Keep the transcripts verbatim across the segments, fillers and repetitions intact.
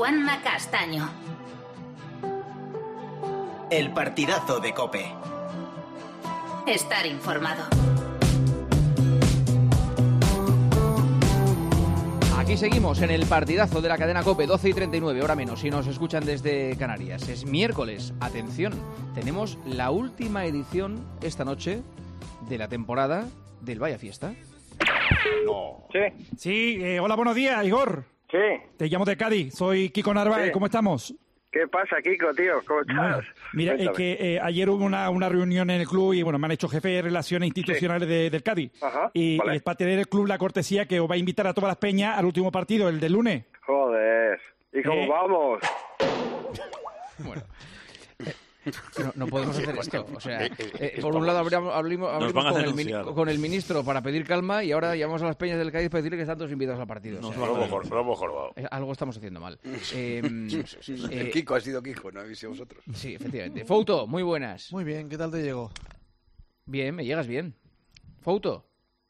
Juanma Castaño. El partidazo de COPE. Estar informado. Aquí seguimos en el partidazo de la cadena COPE, doce y treinta y nueve, hora menos, si nos escuchan desde Canarias. Es miércoles, atención, tenemos la última edición esta noche de la temporada del Vaya Fiesta. No. Sí. Sí, eh, hola, buenos días, Igor. Sí. Te llamo de Cádiz, soy Kiko Narváez, Sí. ¿cómo estamos? ¿Qué pasa, Kiko, tío? ¿Cómo estás? Bueno, mira, es que eh, ayer hubo una, una reunión en el club y bueno, me han hecho jefe de relaciones institucionales sí. de, del Cádiz. Ajá, y, vale. y es para tener el club la cortesía que os va a invitar a todas las peñas al último partido, el del lunes. Joder. ¿Y cómo Eh. vamos? Bueno, eh, no, no podemos hacer esto. O sea, Eh, eh, eh, por un lado abrimos, abrimos, Nos abrimos van a con, el, denunciar. mini- con el ministro para pedir calma y ahora llamamos a las peñas del Cádiz para decirle que están todos invitados al partido. O Nos sea, van Lo hemos jor- lo hemos jorobado. eh, algo estamos haciendo mal. Eh, El eh, Kiko ha sido Kiko, no habéis sido vosotros. sí, efectivamente. Fouto, muy buenas. Muy bien, ¿qué tal te llegó? Bien, me llegas bien. Fouto.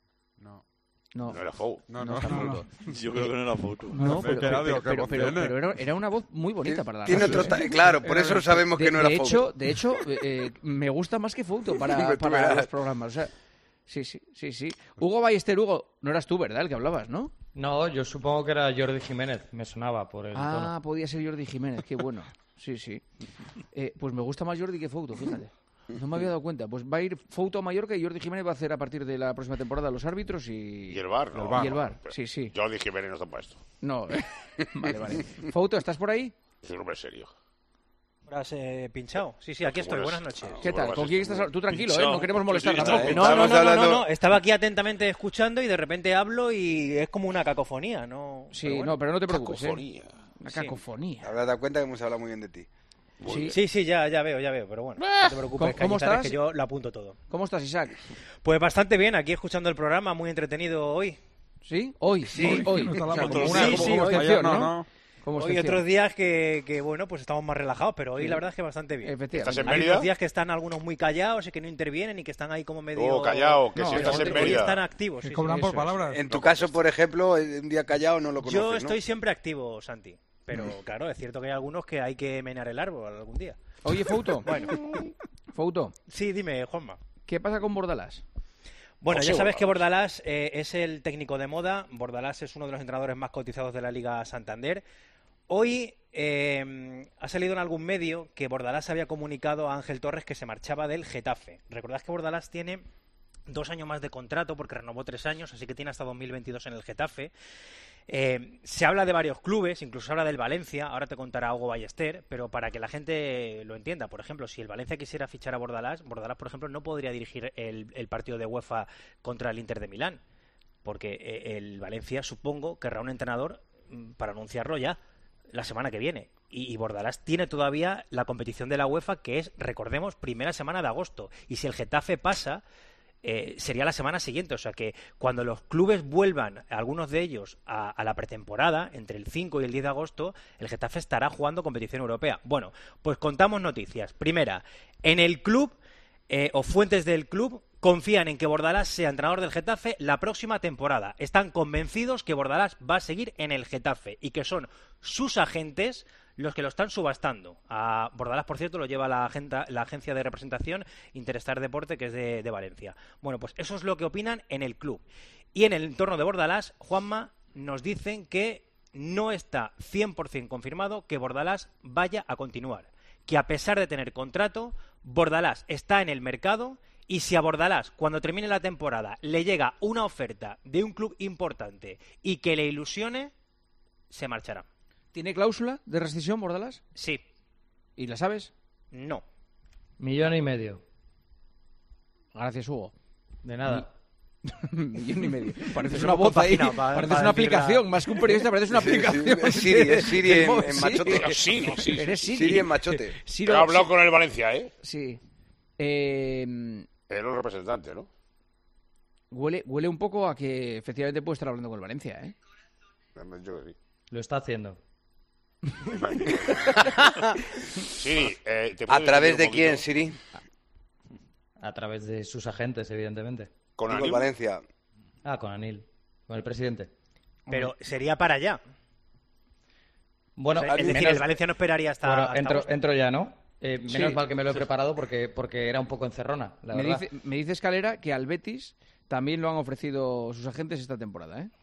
No. No, No era Fou. No, no no, está no, Fouto. Yo creo que no era foto. No, Me pero, he quedado, pero- digo, qué pero- voz pero- tiene. pero era, era una voz muy bonita para la Tiene radio, otro ¿eh? ta- Claro, por eso sabemos De, que no era de Fou. hecho, de hecho, eh, eh, me gusta más que Fouto para, Tú para verás. los programas. O sea, sí, sí, sí, sí. Hugo Ballester, Hugo, no eras tú, ¿verdad? El que hablabas, ¿no? No, yo supongo que era Jordi Jiménez, me sonaba por el Ah, tono. podía ser Jordi Jiménez, qué bueno. Sí, sí. Eh, pues me gusta más Jordi que Fouto, fíjate. No me había dado cuenta. Pues va a ir Fouto a Mallorca y Jordi Jiménez va a hacer a partir de la próxima temporada los árbitros y... Y el bar, ¿no? Y el bar, sí, sí. Jordi Jiménez no está para esto. No, vale, vale. Fouto, ¿estás por ahí? Es un hombre serio. ¿Has eh, pinchado? Sí, sí, aquí estoy. Buenas noches. ¿Qué tal? ¿Con quién estás? Tú tranquilo, ¿eh? Pinchao. No queremos molestar Sí, sí, tampoco. sí. No, no, no, Estamos no, no, hablando- no. Estaba aquí atentamente escuchando y de repente hablo y es como una cacofonía, ¿no? Sí, Pero bueno. no, pero no te preocupes, ¿eh? Cacofonía. Una Sí. cacofonía. Te habrás dado cuenta que hemos hablado muy bien de ti. Sí. Sí, sí, ya, ya veo, ya veo, pero bueno, no te preocupes, ¿Cómo- cómo Cañizares, estás? que yo lo apunto todo. ¿Cómo estás, Isaac? Pues bastante bien, aquí escuchando el programa, muy entretenido hoy. ¿Sí? Hoy, Sí. hoy, hoy. No está O sea, hablando. como una, Sí, como- sí, como hoy. excepción, Ayer ¿no? no, no. Como Hoy excepción. otros días que, que, bueno, pues estamos más relajados, pero hoy la verdad es que bastante bien. Efectivamente. ¿Estás en Hay Mérida? otros días que están algunos muy callados y que no intervienen y que están ahí como medio... Oh, callao, que No, si hoy- estás en hoy Hoy Mérida. están activos, Que sí, sí. cobran por eso es. palabras. En tu caso, por ejemplo, un día callado no lo conoces, Yo ¿no? estoy siempre activo, Santi. Pero claro, es cierto que hay algunos que hay que menear el árbol algún día. Oye, Fouto. Bueno, Fouto, sí, dime, Juanma. ¿qué pasa con Bordalás? Bueno, José ya sabes que Bordalás. Bordalás eh, es el técnico de moda. Bordalás es uno de los entrenadores más cotizados de la Liga Santander. Hoy eh, ha salido en algún medio que Bordalás había comunicado a Ángel Torres que se marchaba del Getafe. Recordad que Bordalás tiene dos años más de contrato porque renovó tres años, así que tiene hasta dos mil veintidós en el Getafe. Eh, se habla de varios clubes, incluso se habla del Valencia, ahora te contará Hugo Ballester, pero para que la gente lo entienda, por ejemplo, si el Valencia quisiera fichar a Bordalás, Bordalás, por ejemplo, no podría dirigir el, el partido de UEFA contra el Inter de Milán, porque eh, el Valencia, supongo, querrá un entrenador mm, para anunciarlo ya la semana que viene. Y, y Bordalás tiene todavía la competición de la UEFA, que es, recordemos, primera semana de agosto. Y si el Getafe pasa, eh, sería la semana siguiente. O sea que cuando los clubes vuelvan, algunos de ellos, a, a la pretemporada, entre el cinco y el diez de agosto, el Getafe estará jugando competición europea. Bueno, pues contamos noticias. Primera, en el club, eh, o fuentes del club, confían en que Bordalás sea entrenador del Getafe la próxima temporada. Están convencidos que Bordalás va a seguir en el Getafe y que son sus agentes los que lo están subastando. A Bordalás, por cierto, lo lleva la, agenda, la agencia de representación Interstar Deporte, que es de, de Valencia. Bueno, pues eso es lo que opinan en el club. Y en el entorno de Bordalás, Juanma, nos dicen que no está cien por ciento confirmado que Bordalás vaya a continuar. Que a pesar de tener contrato, Bordalás está en el mercado. Y si a Bordalás, cuando termine la temporada, le llega una oferta de un club importante y que le ilusione, se marchará. ¿Tiene cláusula de rescisión, Bordalás? Sí. ¿Y la sabes? No. Millón y medio. Gracias, Hugo. De nada. Millón y medio. Pareces Es una un voz ahí. compaginado para- Pareces para una decir la- aplicación. Más que un periodista, pareces una Sí, sí, aplicación. es Siri, es Siri del en- móvil. en Sí. machote. Sí, sí. Eres Siri. Siri en machote. Siri- He hablado con el Valencia, ¿eh? Sí. Eh, Era el representante, ¿no? huele, huele un poco a que efectivamente puede estar hablando con el Valencia, ¿eh? Me han dicho que sí. Lo está haciendo. Siri, eh, ¿te ¿A puedes través decir de un quién, poquito? Siri? A través de sus agentes, evidentemente. ¿Con Digo, Anil? Valencia. Ah, con Anil. Con el presidente. Pero sería para allá. Bueno, O sea, es al decir, menos- el Valencia no esperaría hasta, Bueno, hasta entro, agosto. entro ya, ¿no? Eh, menos Sí. mal que me lo he preparado porque, porque era un poco encerrona, la Me verdad. dice, me dice Escalera que al Betis también lo han ofrecido sus agentes esta temporada, ¿eh?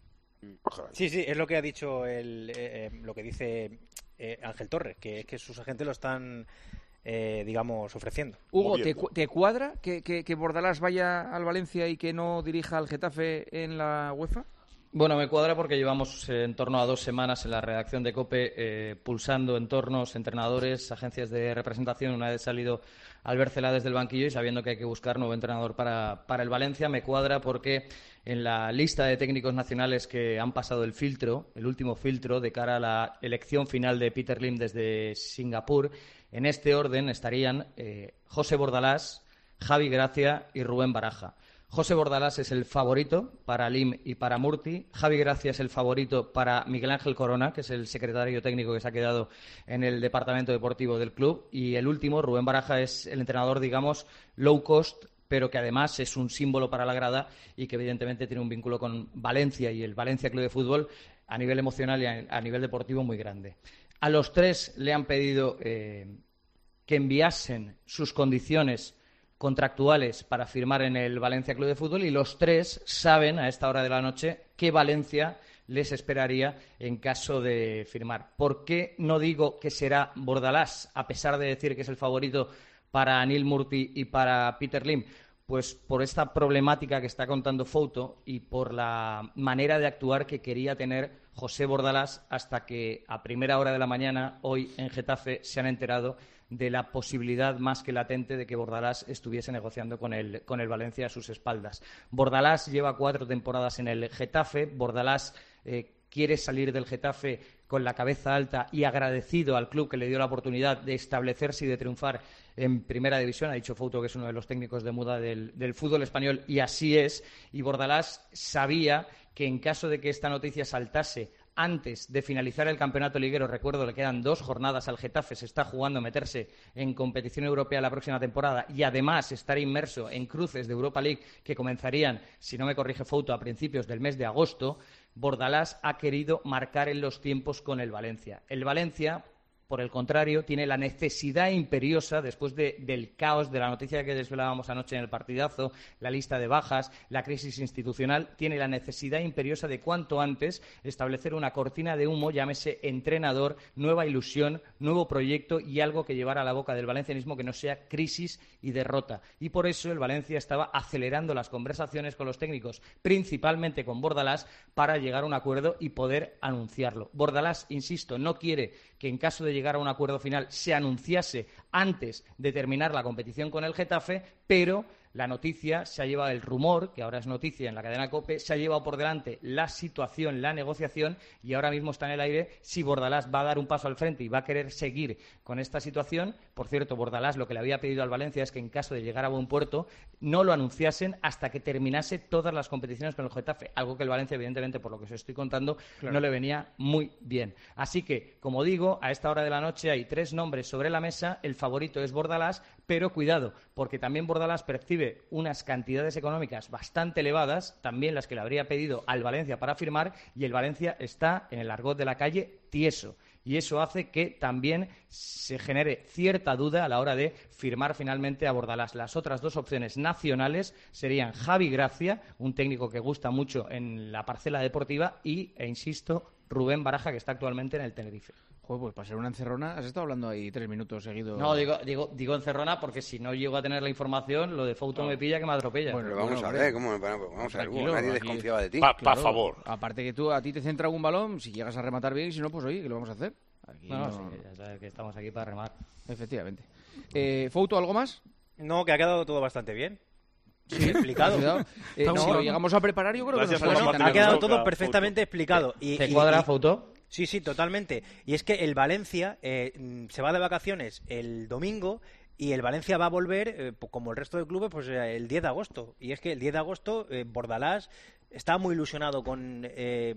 Sí, sí, es lo que ha dicho el, eh, eh, lo que dice eh, Ángel Torres, que es que sus agentes lo están, eh, digamos, ofreciendo. Hugo, ¿te, cu- te cuadra que, que, que Bordalás vaya al Valencia y que no dirija al Getafe en la UEFA? Bueno, me cuadra porque llevamos eh, en torno a dos semanas en la redacción de COPE eh, pulsando entornos, entrenadores, agencias de representación. Una vez salido Albert Celá desde el banquillo y sabiendo que hay que buscar nuevo entrenador para, para el Valencia, me cuadra porque en la lista de técnicos nacionales que han pasado el filtro, el último filtro de cara a la elección final de Peter Lim desde Singapur, en este orden estarían eh, José Bordalás, Javi Gracia y Rubén Baraja. José Bordalás es el favorito para Lim y para Murti. Javi Gracia es el favorito para Miguel Ángel Corona, que es el secretario técnico que se ha quedado en el departamento deportivo del club. Y el último, Rubén Baraja, es el entrenador, digamos, low cost, pero que además es un símbolo para la grada y que evidentemente tiene un vínculo con Valencia y el Valencia Club de Fútbol a nivel emocional y a, a nivel deportivo muy grande. A los tres le han pedido eh, que enviasen sus condiciones contractuales para firmar en el Valencia Club de Fútbol y los tres saben a esta hora de la noche que Valencia les esperaría en caso de firmar. ¿Por qué no digo que será Bordalás, a pesar de decir que es el favorito para Neil Murti y para Peter Lim? Pues por esta problemática que está contando Fouto y por la manera de actuar que quería tener José Bordalás hasta que a primera hora de la mañana, hoy en Getafe, se han enterado de la posibilidad más que latente de que Bordalás estuviese negociando con el, con el Valencia a sus espaldas. Bordalás lleva cuatro temporadas en el Getafe. Bordalás eh, quiere salir del Getafe con la cabeza alta y agradecido al club que le dio la oportunidad de establecerse y de triunfar en Primera División. Ha dicho Fouto que es uno de los técnicos de muda del, del fútbol español y así es. Y Bordalás sabía que en caso de que esta noticia saltase antes de finalizar el campeonato liguero, recuerdo, le quedan dos jornadas al Getafe, se está jugando a meterse en competición europea la próxima temporada y además estar inmerso en cruces de Europa League que comenzarían, si no me corrige Fouto, a principios del mes de agosto. Bordalás ha querido marcar en los tiempos con el Valencia. El Valencia, por el contrario, tiene la necesidad imperiosa, después de, del caos de la noticia que desvelábamos anoche en el partidazo, la lista de bajas, la crisis institucional, tiene la necesidad imperiosa de cuanto antes establecer una cortina de humo, llámese entrenador, nueva ilusión, nuevo proyecto y algo que llevar a la boca del valencianismo que no sea crisis y derrota. Y por eso el Valencia estaba acelerando las conversaciones con los técnicos, principalmente con Bordalás, para llegar a un acuerdo y poder anunciarlo. Bordalás, insisto, no quiere que en caso de llegar a un acuerdo final se anunciase antes de terminar la competición con el Getafe, pero la noticia se ha llevado, el rumor, que ahora es noticia en la cadena COPE, se ha llevado por delante la situación, la negociación, y ahora mismo está en el aire si Bordalás va a dar un paso al frente y va a querer seguir con esta situación. Por cierto, Bordalás lo que le había pedido al Valencia es que en caso de llegar a buen puerto no lo anunciasen hasta que terminase todas las competiciones con el Getafe, algo que el Valencia, evidentemente, por lo que os estoy contando, claro, no le venía muy bien. Así que, como digo, a esta hora de la noche hay tres nombres sobre la mesa. El favorito es Bordalás, pero cuidado, porque también Bordalás percibe unas cantidades económicas bastante elevadas, también las que le habría pedido al Valencia para firmar, y el Valencia está, en el argot de la calle, tieso. Y eso hace que también se genere cierta duda a la hora de firmar finalmente a Bordalás. Las otras dos opciones nacionales serían Javi Gracia, un técnico que gusta mucho en la parcela deportiva, y, e insisto, Rubén Baraja, que está actualmente en el Tenerife. Joder, pues para ser una encerrona, has estado hablando ahí tres minutos seguidos. No, digo, digo, digo encerrona porque si no llego a tener la información, lo de Fouto no me pilla que me atropella. Bueno, vamos bueno, a ver, ¿cómo? Vamos a ver, Hugo, nadie aquí, desconfiaba de ti. Pa, claro, pa favor. Aparte que tú, a ti te centra algún balón, si llegas a rematar bien, y si no, pues oye, ¿qué lo vamos a hacer? Aquí no, no... sí, ya sabes que estamos aquí para remar. Efectivamente. Eh, ¿Fouto, algo más? No, que ha quedado todo bastante bien. Sí, explicado. Eh, no, si lo llegamos a preparar, yo creo Gracias que nos por sale Ha quedado Fouto, todo perfectamente Fouto. explicado. Y, ¿Te y, cuadra, y, Fouto? Sí, sí, totalmente. Y es que el Valencia eh, se va de vacaciones el domingo y el Valencia va a volver, eh, como el resto de clubes, pues eh, el diez de agosto. Y es que el diez de agosto eh, Bordalás está muy ilusionado con eh, eh,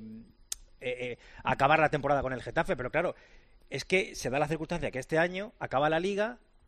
eh, acabar la temporada con el Getafe, pero claro, es que se da la circunstancia que este año acaba la Liga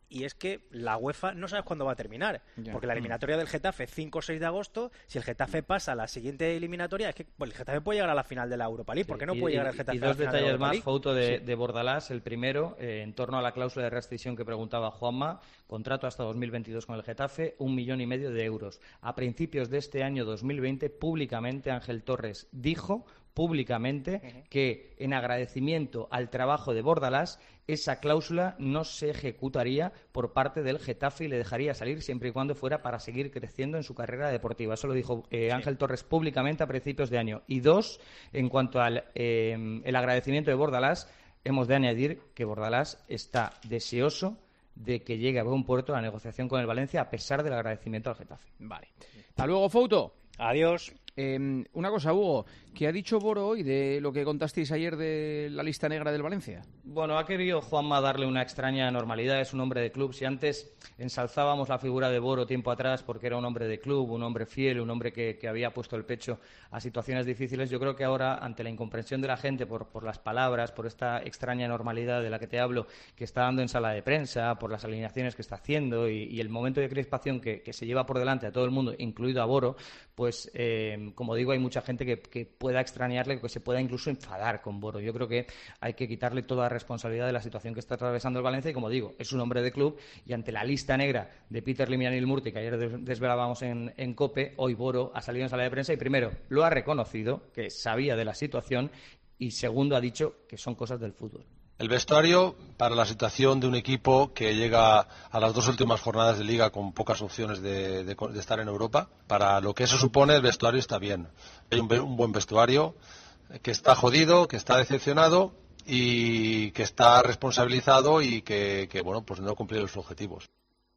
y es que la UEFA no sabes cuándo va a terminar, ya. porque la eliminatoria del Getafe cinco o seis de agosto, si el Getafe pasa a la siguiente eliminatoria, es que pues, el Getafe puede llegar a la final de la Europa League, ¿por qué no y, puede llegar y, el Getafe y a la dos final de la detalles Europa más, League? foto de, Sí. de Bordalás, el primero, eh, en torno a la cláusula de rescisión que preguntaba Juanma, contrato hasta dos mil veintidós con el Getafe, un millón y medio de euros. A principios de este año dos mil veinte, públicamente Ángel Torres dijo públicamente uh-huh. que en agradecimiento al trabajo de Bordalás esa cláusula no se ejecutaría por parte del Getafe y le dejaría salir siempre y cuando fuera para seguir creciendo en su carrera deportiva. Eso lo dijo eh, Ángel sí. Torres públicamente a principios de año. Y dos, en cuanto al eh, el agradecimiento de Bordalás, hemos de añadir que Bordalás está deseoso de que llegue a buen puerto la negociación con el Valencia a pesar del agradecimiento al Getafe. Vale. Hasta luego, Fouto. Adiós. Eh, una cosa, Hugo, ¿qué ha dicho Boro hoy de lo que contasteis ayer de la lista negra del Valencia? Bueno, ha querido Juanma darle una extraña normalidad, es un hombre de club. Si antes ensalzábamos la figura de Boro tiempo atrás porque era un hombre de club, un hombre fiel, un hombre que, que había puesto el pecho a situaciones difíciles, yo creo que ahora, ante la incomprensión de la gente por, por las palabras, por esta extraña normalidad de la que te hablo, que está dando en sala de prensa, por las alineaciones que está haciendo y, y el momento de crispación que, que se lleva por delante a todo el mundo, incluido a Boro, pues, eh, como digo, hay mucha gente que, que pueda extrañarle, que se pueda incluso enfadar con Boro. Yo creo que hay que quitarle toda responsabilidad de la situación que está atravesando el Valencia y, como digo, es un hombre de club y ante la lista negra de Peter Lim y Anil Murti, que ayer desvelábamos en, en COPE, hoy Boro ha salido en sala de prensa y, primero, lo ha reconocido, que sabía de la situación, y segundo, ha dicho que son cosas del fútbol. El vestuario, para la situación de un equipo que llega a las dos últimas jornadas de Liga con pocas opciones de, de, de estar en Europa, para lo que eso supone, el vestuario está bien. Hay un, un buen vestuario que está jodido, que está decepcionado y que está responsabilizado y que, que bueno, pues no cumple los objetivos.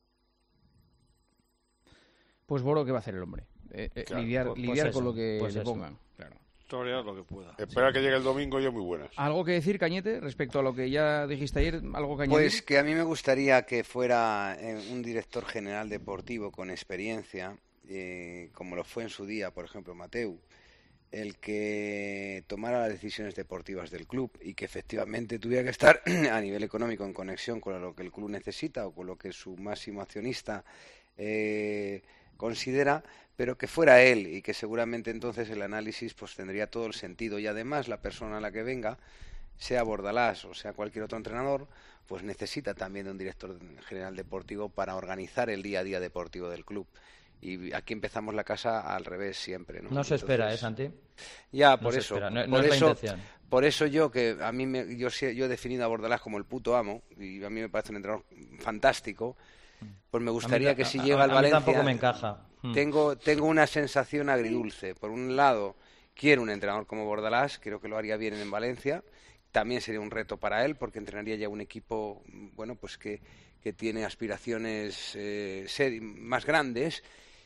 Pues Boro, ¿qué va a hacer el hombre? Eh, eh, claro, lidiar pues, lidiar pues con eso, lo que pues le eso. pongan. Claro. Torear lo que pueda. Espera sí. que llegue el domingo y es muy buenas. ¿Algo que decir, Cañete, respecto a lo que ya dijiste ayer? ¿Algo que añadir? Pues que a mí me gustaría que fuera eh, un director general deportivo con experiencia, eh, como lo fue en su día, por ejemplo, Mateu, el que tomara las decisiones deportivas del club y que efectivamente tuviera que estar a nivel económico en conexión con lo que el club necesita o con lo que su máximo accionista eh, considera, pero que fuera él y que seguramente entonces el análisis pues tendría todo el sentido y además la persona a la que venga, sea Bordalás o sea cualquier otro entrenador, pues necesita también de un director general deportivo para organizar el día a día deportivo del club. Y aquí empezamos la casa al revés siempre, ¿no? No se Entonces, espera, ¿eh, Santi? Ya, No por se eso. espera, no- no por es la eso, intención. por eso yo que a mí me, yo sé- yo he definido a Bordalás como el puto amo y a mí me parece un entrenador fantástico. Pues me gustaría A mí- que si a- llega a- al a mí Valencia tampoco me encaja. Mm. tengo tengo una sensación agridulce. Por un lado, quiero un entrenador como Bordalás, creo que lo haría bien en Valencia. También sería un reto para él porque entrenaría ya un equipo, bueno, pues que, que tiene aspiraciones eh, ser- más grandes.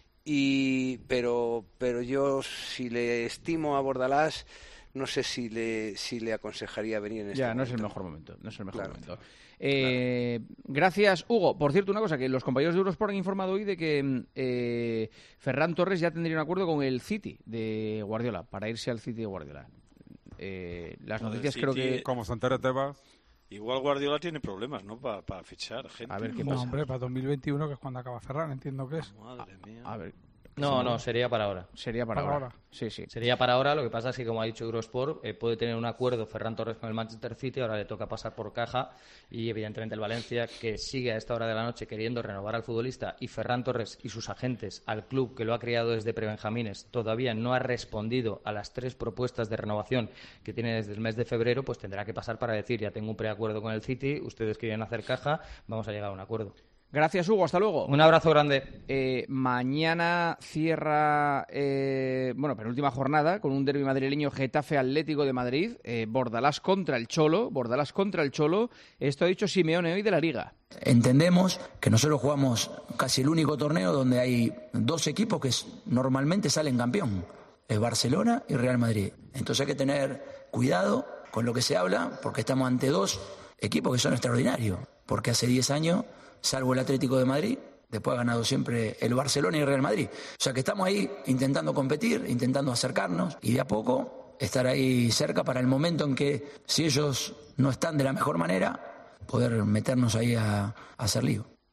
Y pero pero yo si le estimo a Bordalás no sé si le si le aconsejaría venir en este Ya, no momento. es el mejor momento. No es el mejor Claro. momento. Eh, Gracias, Hugo. Por cierto, una cosa, que los compañeros de Eurosport han informado hoy de que eh, Ferran Torres ya tendría un acuerdo con el City de Guardiola, para irse al City de Guardiola. Eh, las Lo del noticias creo City, que... como Santero Tebas, igual Guardiola tiene problemas, ¿no? Para fichar gente. A ver qué No, pasa. hombre, para dos mil veintiuno, que es cuando acaba Ferran, entiendo que es. Madre mía. A ver. No, no, sería para ahora. Sería para, Para ahora. ahora. Sí, sí. Sería para ahora, lo que pasa es que, como ha dicho Eurosport, eh, puede tener un acuerdo Ferran Torres con el Manchester City, ahora le toca pasar por caja y, evidentemente, el Valencia, que sigue a esta hora de la noche queriendo renovar al futbolista, y Ferran Torres y sus agentes al club que lo ha criado desde prebenjamines todavía no ha respondido a las tres propuestas de renovación que tiene desde el mes de febrero, pues tendrá que pasar para decir, ya tengo un preacuerdo con el City, ustedes quieren hacer caja, vamos a llegar a un acuerdo. Gracias, Hugo. Hasta luego. Un abrazo grande. Eh, mañana cierra, eh, bueno, penúltima jornada con un derbi madrileño Getafe Atlético de Madrid. Eh, Bordalás contra el Cholo. Bordalás contra el Cholo. Esto ha dicho Simeone hoy de la Liga. Entendemos que nosotros jugamos casi el único torneo donde hay dos equipos que s- normalmente salen campeón. Es Barcelona y Real Madrid. Entonces hay que tener cuidado con lo que se habla porque estamos ante dos equipos que son extraordinarios. Porque hace diez años, salvo el Atlético de Madrid, después ha ganado siempre el Barcelona y el Real Madrid. O sea que estamos ahí intentando competir, intentando acercarnos y de a poco estar ahí cerca para el momento en que, si ellos no están de la mejor manera, poder meternos ahí a, a hacer lío.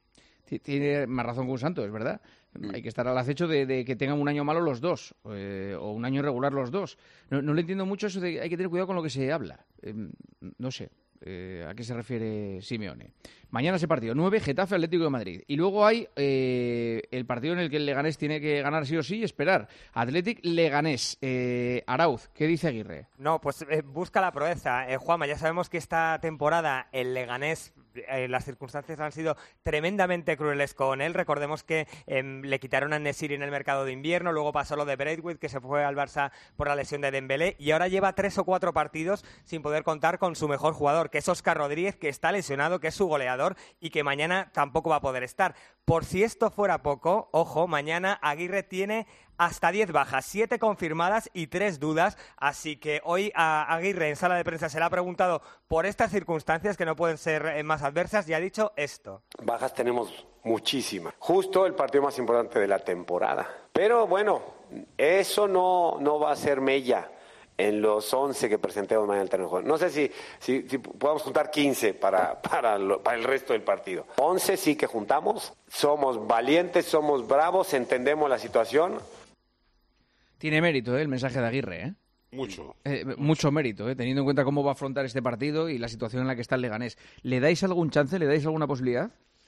Tiene más razón que un santo, es verdad. Mm. Hay que estar al acecho de, de que tengan un año malo los dos, eh, o un año irregular los dos. No, no le entiendo mucho eso de que hay que tener cuidado con lo que se habla. Eh, no sé. Eh, ¿A qué se refiere Simeone? Mañana ese partido, nueve, Getafe, Atlético de Madrid. Y luego hay eh, el partido en el que el Leganés tiene que ganar sí o sí y esperar. Atlético Leganés. Eh, Arauz, ¿qué dice Aguirre? No, pues eh, busca la proeza. Eh, Juanma, ya sabemos que esta temporada el Leganés, eh, las circunstancias han sido tremendamente crueles con él. Recordemos que eh, le quitaron a Nesiri en el mercado de invierno, luego pasó lo de Braithwaite, que se fue al Barça por la lesión de Dembélé, y ahora lleva tres o cuatro partidos sin poder contar con su mejor jugador, que es Óscar Rodríguez, que está lesionado, que es su goleador y que mañana tampoco va a poder estar. Por si esto fuera poco, ojo, mañana Aguirre tiene hasta diez bajas, siete confirmadas y tres dudas, así que hoy a Aguirre en sala de prensa se le ha preguntado por estas circunstancias que no pueden ser más adversas y ha dicho esto. Bajas tenemos muchísimas, justo el partido más importante de la temporada, pero bueno, eso no, no va a ser mella en los once que presentemos mañana en el terreno de juego. No sé si, si, si podemos juntar quince para, para, lo, para el resto del partido. once sí que juntamos, somos valientes, somos bravos, entendemos la situación. Tiene mérito, ¿eh? El mensaje de Aguirre, ¿eh? Mucho. Eh, mucho mérito, ¿eh? Teniendo en cuenta cómo va a afrontar este partido y la situación en la que está el Leganés. ¿Le dais algún chance? ¿Le dais alguna posibilidad?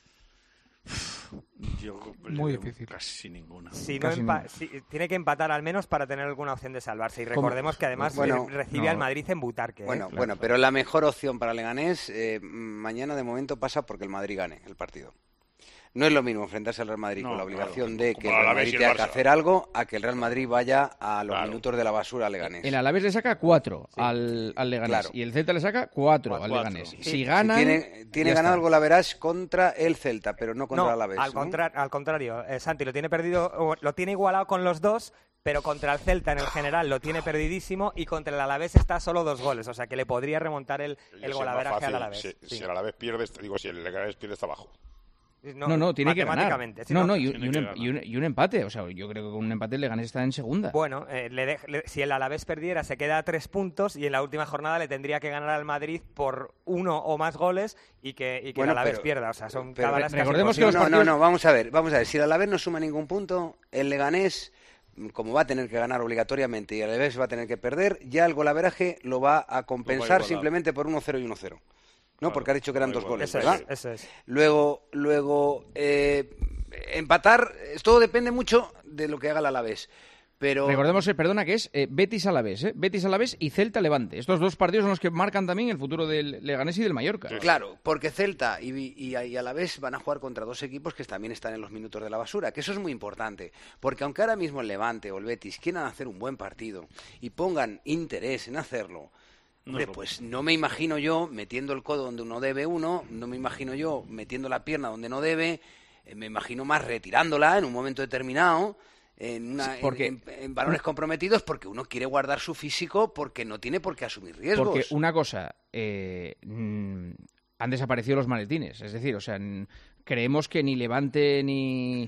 Yo Muy difícil. Casi ninguna. Si no Casi empa- si, tiene que empatar al menos para tener alguna opción de salvarse. Y recordemos que además bueno, recibe no. al Madrid en Butarque. ¿eh? Bueno, Claro. bueno, pero la mejor opción para Leganés eh, mañana de momento pasa porque el Madrid gane el partido. No es lo mismo enfrentarse al Real Madrid No, con la obligación claro, de como que el el Real Alavés Madrid y el tenga que Barça. hacer algo a que el Real Madrid vaya a los Claro. minutos de la basura a Leganés. El Alavés le saca cuatro Sí. al, al Leganés Claro. y el Celta le saca cuatro, Cuatro. al Leganés. Sí. Si Sí, ganan, tiene tiene ya ganado está. el Golaveras contra el Celta, pero no contra No, el Alavés. al, ¿no? contra- al contrario, eh, Santi lo tiene perdido, o lo tiene igualado con los dos, pero contra el Celta en el general lo tiene perdidísimo y contra el Alavés está solo dos goles, o sea que le podría remontar el, Y el es golaveraje más al fácil, Alavés. Si, Sí. si el Alavés pierde, digo, si el Leganés pierde, está abajo. No, no, tiene que ganar. matemáticamente, sí, No, no, no, y, tiene y un, que em- ganar. y un- y un empate. O sea, yo creo que con un empate el Leganés está en segunda. Bueno, eh, le de- le- si el Alavés perdiera se queda a tres puntos y en la última jornada le tendría que ganar al Madrid por uno o más goles y que, y que Bueno, el Alavés pero- pierda. O sea, son pero cábalas casi recordemos que No, los no, partidos- no, no, vamos a ver, vamos a ver. Si el Alavés no suma ningún punto, el Leganés, como va a tener que ganar obligatoriamente y el Alavés va a tener que perder, ya el golaveraje lo va a compensar igualar. simplemente por uno cero y uno cero. ¿No? Claro, Porque ha dicho que eran lo va dos a goles, Eso ¿verdad? es, eso es. Luego, luego eh, empatar, eh, todo depende mucho de lo que haga el Alavés. Pero Recordemos, eh, perdona, que es eh, Betis Alavés, ¿eh? Betis Alavés y Celta Levante. Estos dos partidos son los que marcan también el futuro del Leganés y del Mallorca. claro, porque Celta y, y, y Alavés van a jugar contra dos equipos que también están en los minutos de la basura, que eso es muy importante, porque aunque ahora mismo el Levante o el Betis quieran hacer un buen partido y pongan interés en hacerlo, hombre, pues no me imagino yo metiendo el codo donde uno debe uno, no me imagino yo metiendo la pierna donde no debe, eh, me imagino más retirándola en un momento determinado, en, una, Sí, porque- en, en- en balones comprometidos, porque uno quiere guardar su físico, porque no tiene por qué asumir riesgos. Porque una cosa, eh, mm, han desaparecido los maletines. Es decir, o sea, n- creemos que ni Levante ni,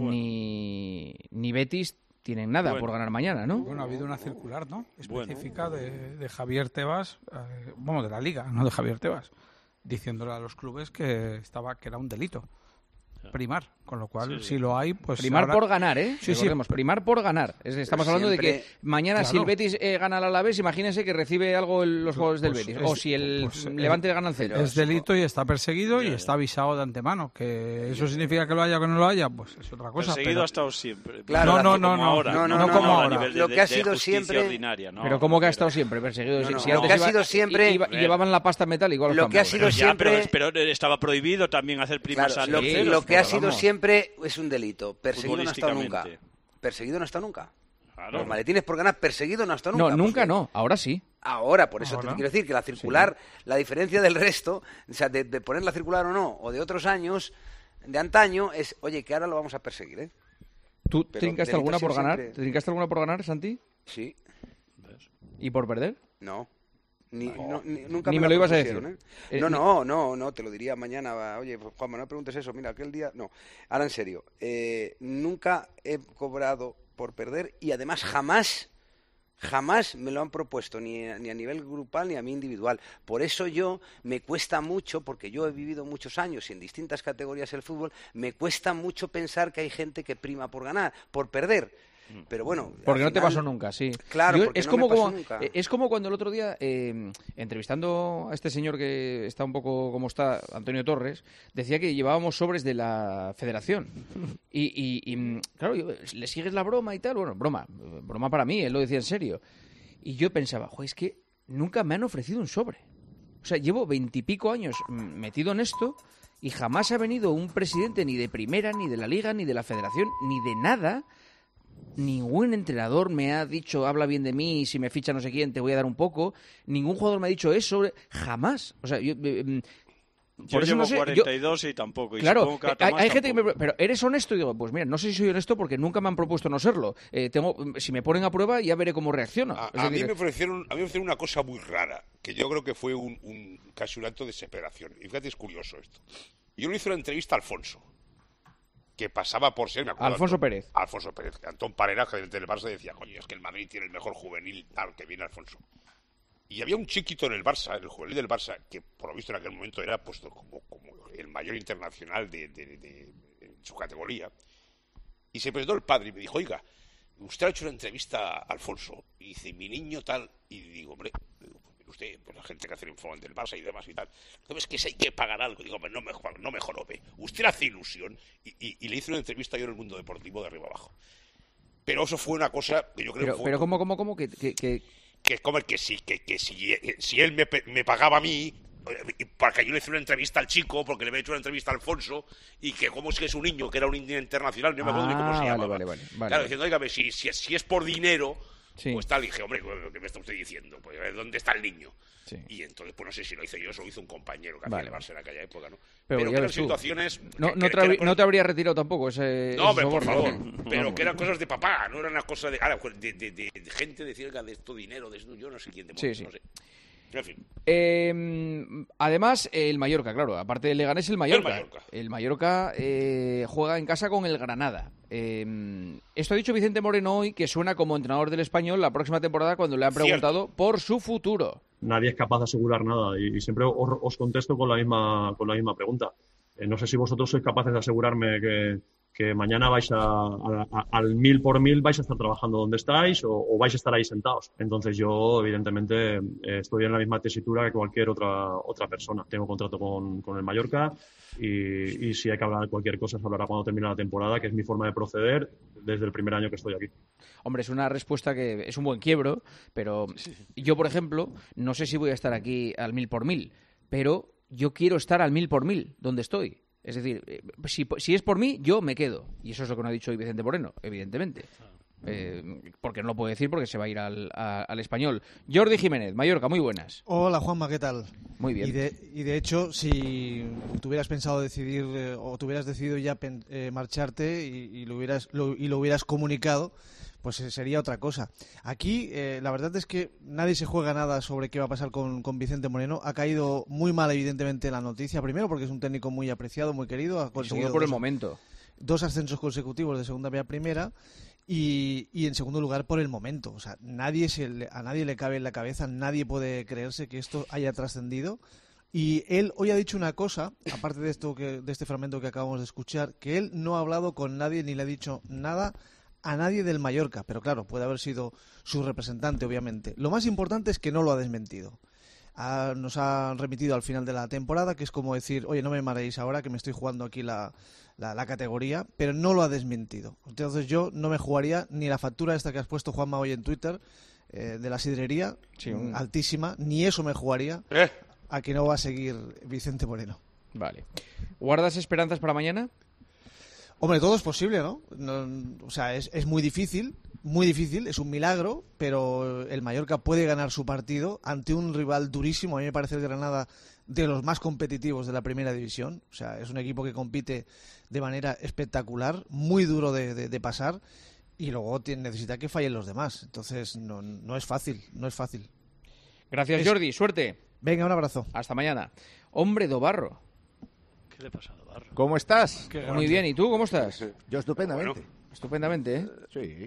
ni, ni Betis tienen nada Bueno. por ganar mañana, ¿no? Bueno, ha habido una circular, ¿no? Bueno. Específica de, de Javier Tebas, eh, bueno, de la Liga, no de Javier Tebas, diciéndole a los clubes que estaba que era un delito primar, con lo cual, Sí, sí. si lo hay, pues Primar ahora- por ganar, ¿eh? Sí, sí. Recordemos, primar por ganar. Es decir, estamos hablando de Siempre- que mañana si el Claro. Betis eh, gana al Alavés, imagínense que recibe algo en los juegos del Pues Betis. es- o si el pues, eh, Levante gana al Celta. Es delito y está perseguido y Ya, ya. está avisado de antemano. Que eso significa que lo haya o que no lo haya, pues es otra cosa. Perseguido pero- ha estado siempre. Claro, No, no, como no, no, ahora, no, no, no como a ahora. nivel de- Lo que de- ha sido de justicia siempre- ordinaria, no, Pero ¿cómo que ha pero- estado siempre perseguido? No, Si- no, si lo antes que ha iba- sido siempre- iba- Hombre. llevaban la pasta metal igual los Lo que ha campos. sido Pero ya, siempre- pero, pero estaba prohibido también hacer primas Claro, al lo, tercero. lo que ha pero sido vamos. siempre es un delito. Perseguido no ha estado nunca. Futbolísticamente. Perseguido no ha estado nunca. Claro. Los maletines por ganar perseguido no ha estado nunca. No, nunca porque no, ahora sí. Ahora, por eso Ahora. te quiero decir que la circular, la diferencia del resto, o sea, de, de poner la circular o no, o de otros años, de antaño, es, oye, que ahora lo vamos a perseguir, ¿eh? ¿Tú Pero trincaste delito alguna ha sido por ganar? siempre- ¿Te trincaste alguna por ganar, Santi? Sí, ¿Y por perder? no. Ni, no, ni- nunca Ni me, me lo ibas a propusieron, decir. ¿eh? Eh, No, ni- no, no, no, te lo diría mañana. va, Oye, pues, Juanma, no me preguntes eso. Mira, aquel día. No. Ahora en serio. eh, nunca he cobrado por perder y además jamás, Jamás me lo han propuesto, ni a, ni a nivel grupal ni a mí individual. Por eso yo me cuesta mucho, porque yo he vivido muchos años en distintas categorías del fútbol, me cuesta mucho pensar que hay gente que prima por ganar, por perder. Pero bueno, porque no final, te pasó nunca, sí. Claro, Yo, porque es no como, me pasó como nunca. es como cuando el otro día eh, entrevistando a este señor que está un poco como está, Antonio Torres, decía que llevábamos sobres de la Federación y, y, y claro, yo, le sigues la broma y tal, bueno, broma, broma para mí, él lo decía en serio. Y yo pensaba, joder, es que nunca me han ofrecido un sobre. O sea, llevo veintipico años metido en esto y jamás ha venido un presidente ni de primera, ni de la Liga, ni de la Federación, ni de nada. Ningún entrenador me ha dicho, habla bien de mí, y si me ficha no sé quién, te voy a dar un poco. Ningún jugador me ha dicho eso. Jamás. O sea, yo... Eh, Yo por eso llevo no sé, cuarenta y dos yo... y tampoco. Y claro, que hay, hay gente que me... Pero ¿eres honesto? Y digo, pues mira, no sé si soy honesto porque nunca me han propuesto no serlo. Eh, tengo, si me ponen a prueba ya veré cómo reacciono. A, es a decir, mí me ofrecieron, a mí me ofrecieron una cosa muy rara, que yo creo que fue un, un casi un acto de desesperación. Y fíjate, es curioso esto. Yo le hice una entrevista a Alfonso, que pasaba por ser... Me acuerdo, Alfonso Antón, Pérez. Alfonso Pérez. Antón Parera, gerente del Barça, decía, coño, es que el Madrid tiene el mejor juvenil, tal, que viene Alfonso. Y había un chiquito en el Barça, el juvenil del Barça, que por lo visto en aquel momento era puesto como, como el mayor internacional de, de, de, de, de su categoría. Y se presentó el padre y me dijo, oiga, usted ha hecho una entrevista a Alfonso. Y dice, mi niño tal. Y digo, hombre, digo, pues mire usted, pues la gente que hace el informe del Barça y demás y tal. Entonces, que si hay que pagar algo. Digo, hombre, no me, no me jorobe. Usted le hace ilusión. Y, y, y le hice una entrevista yo en el Mundo Deportivo de arriba abajo. Pero eso fue una cosa que yo creo pero, que fue... Pero ¿cómo, cómo, cómo? Que... que, que... que como el que sí, que, que si, si él me, me pagaba a mí, para que yo le hiciera una entrevista al chico, porque le había hecho una entrevista a Alfonso, y que como es que es un niño, que era un niño internacional, no me acuerdo ah, ni cómo se vale, llamaba. Vale, vale, vale, claro, vale. diciendo, oiga, si, si, si es por dinero, sí. Pues tal, y dije, hombre, ¿qué me está usted diciendo? Pues, ¿dónde está el niño? Sí. Y entonces, pues no sé si lo hice yo, eso lo hizo un compañero que vale. hacía el Barça en aquella época, ¿no? Pero, pero que eran tú. situaciones... No, que, no, que, te, que, que no te habría retirado tampoco ese... No, hombre, ese por favor. ¿no? Pero Vamos. que eran cosas de papá, no eran las cosas de... Ahora, de, de, de, de gente decir de esto dinero, de esto, yo no sé quién de sí, sí. no sé. En fin. Eh, además, el Mallorca, claro, aparte del Leganés, el Mallorca. El Mallorca, el Mallorca eh, juega en casa con el Granada. Eh, esto ha dicho Vicente Moreno hoy, que suena como entrenador del Español la próxima temporada cuando le han preguntado Cierto. por su futuro. Nadie es capaz de asegurar nada y, y siempre os, os contesto con la misma, con la misma pregunta. Eh, no sé si vosotros sois capaces de asegurarme que... que mañana vais a, a, a, al mil por mil vais a estar trabajando donde estáis o, o vais a estar ahí sentados. Entonces yo, evidentemente, eh, estoy en la misma tesitura que cualquier otra otra persona. Tengo contrato con, con el Mallorca y, y si hay que hablar de cualquier cosa se hablará cuando termine la temporada, que es mi forma de proceder desde el primer año que estoy aquí. Hombre, es una respuesta que es un buen quiebro, pero yo, por ejemplo, no sé si voy a estar aquí al mil por mil, pero yo quiero estar al mil por mil donde estoy. Es decir, si, si es por mí, yo me quedo. Y eso es lo que no ha dicho hoy Vicente Moreno, evidentemente. Eh, porque no lo puedo decir porque se va a ir al, a, al Español. Jordi Jiménez, Mallorca, muy buenas. Hola, Juanma, ¿qué tal? Muy bien. Y de, y de hecho, si tuvieras pensado decidir eh, o tuvieras decidido ya eh, marcharte y, y, lo hubieras, lo, y lo hubieras comunicado, pues sería otra cosa. Aquí, eh, la verdad es que nadie se juega nada sobre qué va a pasar con, con Vicente Moreno. Ha caído muy mal, evidentemente, la noticia. Primero, porque es un técnico muy apreciado, muy querido. Ha conseguido por dos, el momento. Dos ascensos consecutivos de segunda B a primera. Y, y en segundo lugar, por el momento. O sea, nadie se le, a nadie le cabe en la cabeza, nadie puede creerse que esto haya trascendido. Y él hoy ha dicho una cosa, aparte de esto que, de este fragmento que acabamos de escuchar, que él no ha hablado con nadie ni le ha dicho nada a nadie del Mallorca, pero claro, puede haber sido su representante, obviamente. Lo más importante es que no lo ha desmentido. Ah, nos ha remitido al final de la temporada, que es como decir, oye, no me mareéis ahora que me estoy jugando aquí la, la, la categoría, pero no lo ha desmentido. Entonces yo no me jugaría ni la factura esta que has puesto, Juanma, hoy en Twitter, eh, de la sidrería, sí, un... altísima, ni eso me jugaría ¿Eh? a que no va a seguir Vicente Moreno. Vale. ¿Guardas esperanzas para mañana? Hombre, todo es posible, ¿no? no o sea, es, es muy difícil, muy difícil, es un milagro, pero el Mallorca puede ganar su partido ante un rival durísimo. A mí me parece el Granada de los más competitivos de la primera división. O sea, es un equipo que compite de manera espectacular, muy duro de, de, de pasar, y luego tiene, necesita que fallen los demás. Entonces, no, no es fácil, no es fácil. Gracias, es... Jordi, suerte. Venga, un abrazo. Hasta mañana. Hombre, Dobarro. ¿Qué le pasa a Dobarro? ¿Cómo estás? Muy bien, ¿y tú cómo estás? Yo estupendamente. Bueno, estupendamente, ¿eh? Sí.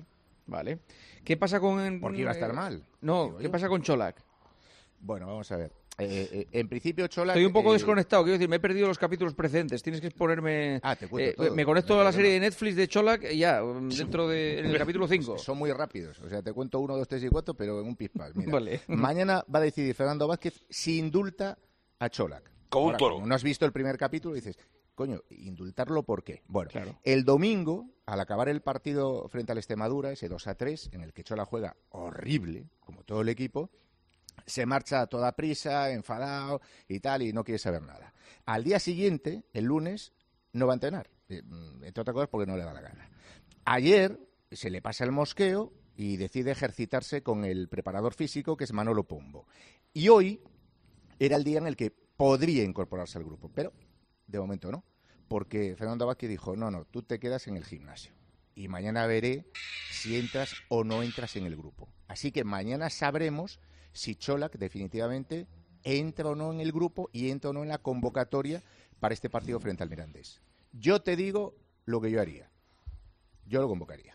Vale. ¿Qué pasa con... Porque iba a estar mal. No, ¿qué pasa con Čolak? Bueno, vamos a ver. Eh, eh, en principio, Čolak... Estoy un poco eh, desconectado, quiero decir, me he perdido los capítulos precedentes. Tienes que exponerme... Ah, te cuento eh, todo. Me conecto No a la hay serie de problema. Netflix de Čolak ya, dentro de... en el capítulo cinco. Son muy rápidos. O sea, te cuento uno, dos, tres y cuatro, pero en un pispás. Mira, Vale. mañana va a decidir Fernando Vázquez si indulta a Čolak. Como un Ahora, toro. como no has visto el primer capítulo, dices, coño, ¿indultarlo por qué? Bueno, Claro. el domingo, al acabar el partido frente al Extremadura, ese dos a tres, en el que Čolak juega horrible, como todo el equipo, se marcha a toda prisa, enfadado y tal, y no quiere saber nada. Al día siguiente, el lunes, no va a entrenar, eh, entre otras cosas porque no le da la gana. Ayer se le pasa el mosqueo y decide ejercitarse con el preparador físico, que es Manolo Pombo. Y hoy era el día en el que podría incorporarse al grupo, pero de momento no, porque Fernando Vázquez dijo, no, no, tú te quedas en el gimnasio y mañana veré si entras o no entras en el grupo. Así que mañana sabremos si Čolak definitivamente entra o no en el grupo y entra o no en la convocatoria para este partido frente al Mirandés. Yo te digo lo que yo haría. Yo lo convocaría.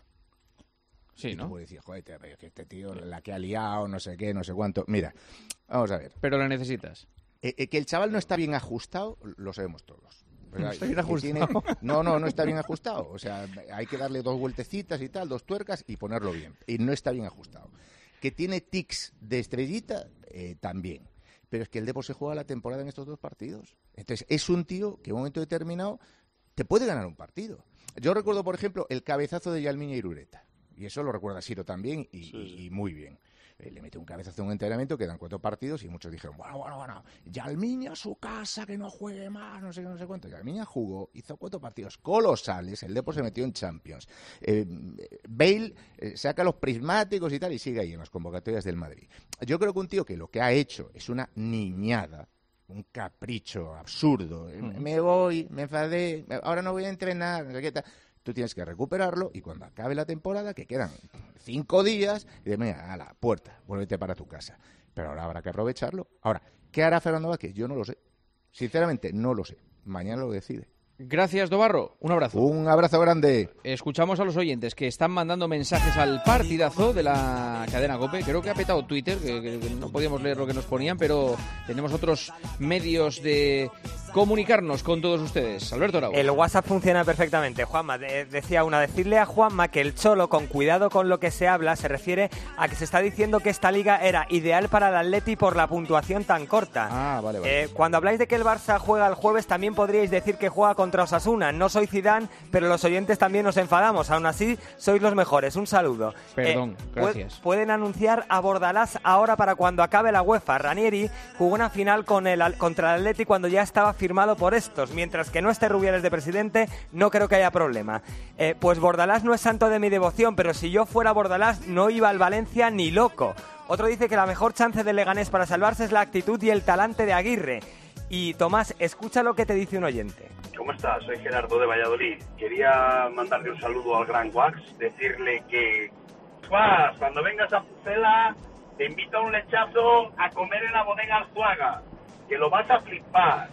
Sí, y ¿no? tú puedes decir, joder, que este tío, la que ha liado, no sé qué, no sé cuánto. Mira, vamos a ver. Pero la necesitas. Eh, eh, que el chaval no está bien ajustado, lo sabemos todos. O sea, No está bien que ajustado. tiene- No, no, no está bien ajustado. O sea, hay que darle dos vueltecitas y tal, dos tuercas y ponerlo bien. Y no está bien ajustado. Que tiene tics de estrellita, eh, también. Pero es que el Depor se juega la temporada en estos dos partidos. Entonces, es un tío que en un momento determinado te puede ganar un partido. Yo recuerdo, por ejemplo, el cabezazo de Yalmiña Irureta. Y eso lo recuerda Siro también, y, y- y muy bien. Eh, le mete un cabezazo en un entrenamiento, quedan cuatro partidos, y muchos dijeron, bueno, bueno, bueno, Yalmiña a su casa, que no juegue más, no sé qué, no sé cuánto. Yalmiña jugó, hizo cuatro partidos colosales, el Depor se metió en Champions. Eh, Bale eh, saca los prismáticos y tal, y sigue ahí en las convocatorias del Madrid. Yo creo que un tío que lo que ha hecho es una niñada, un capricho absurdo. Eh, Mm. Me voy, me enfadé, me- ahora no voy a entrenar, no sé qué tal. Tú tienes que recuperarlo y cuando acabe la temporada, que quedan cinco días, y de mira, a la puerta, vuélvete para tu casa. Pero ahora habrá que aprovecharlo. Ahora, ¿qué hará Fernando Vázquez? Yo no lo sé. Sinceramente, no lo sé. Mañana lo decide. Gracias, Dobarro. Un abrazo. Un abrazo grande. Escuchamos a los oyentes que están mandando mensajes al partidazo de la cadena COPE. Creo que ha petado Twitter, que, que- que no podíamos leer lo que nos ponían, pero tenemos otros medios de comunicarnos con todos ustedes. Alberto Arau. El WhatsApp funciona perfectamente, Juanma. De- decía una, decirle a Juanma que el Cholo, con cuidado con lo que se habla, se refiere a que se está diciendo que esta liga era ideal para el Atleti por la puntuación tan corta. Ah, vale, vale. Eh, cuando habláis de que el Barça juega el jueves, también podríais decir que juega contra Osasuna. No soy Zidane, pero los oyentes también nos enfadamos. Aún así, sois los mejores. Un saludo. Perdón, pu- gracias. Pueden anunciar a Bordalás ahora para cuando acabe la UEFA. Ranieri jugó una final con el, Al- contra el Atleti cuando ya estaba firmado por estos. Mientras que no esté Rubiales de presidente, no creo que haya problema. Eh, pues Bordalás no es santo de mi devoción, pero si yo fuera Bordalás no iba al Valencia ni loco. Otro dice que la mejor chance del Leganés para salvarse es la actitud y el talante de Aguirre. Y Tomás, escucha lo que te dice un oyente. ¿Cómo estás? Soy Gerardo de Valladolid. Quería mandarle un saludo al Gran Wax, decirle que, Wax, cuando vengas a Pucela, te invito a un lechazo a comer en la bodega Arzuaga, que lo vas a flipar.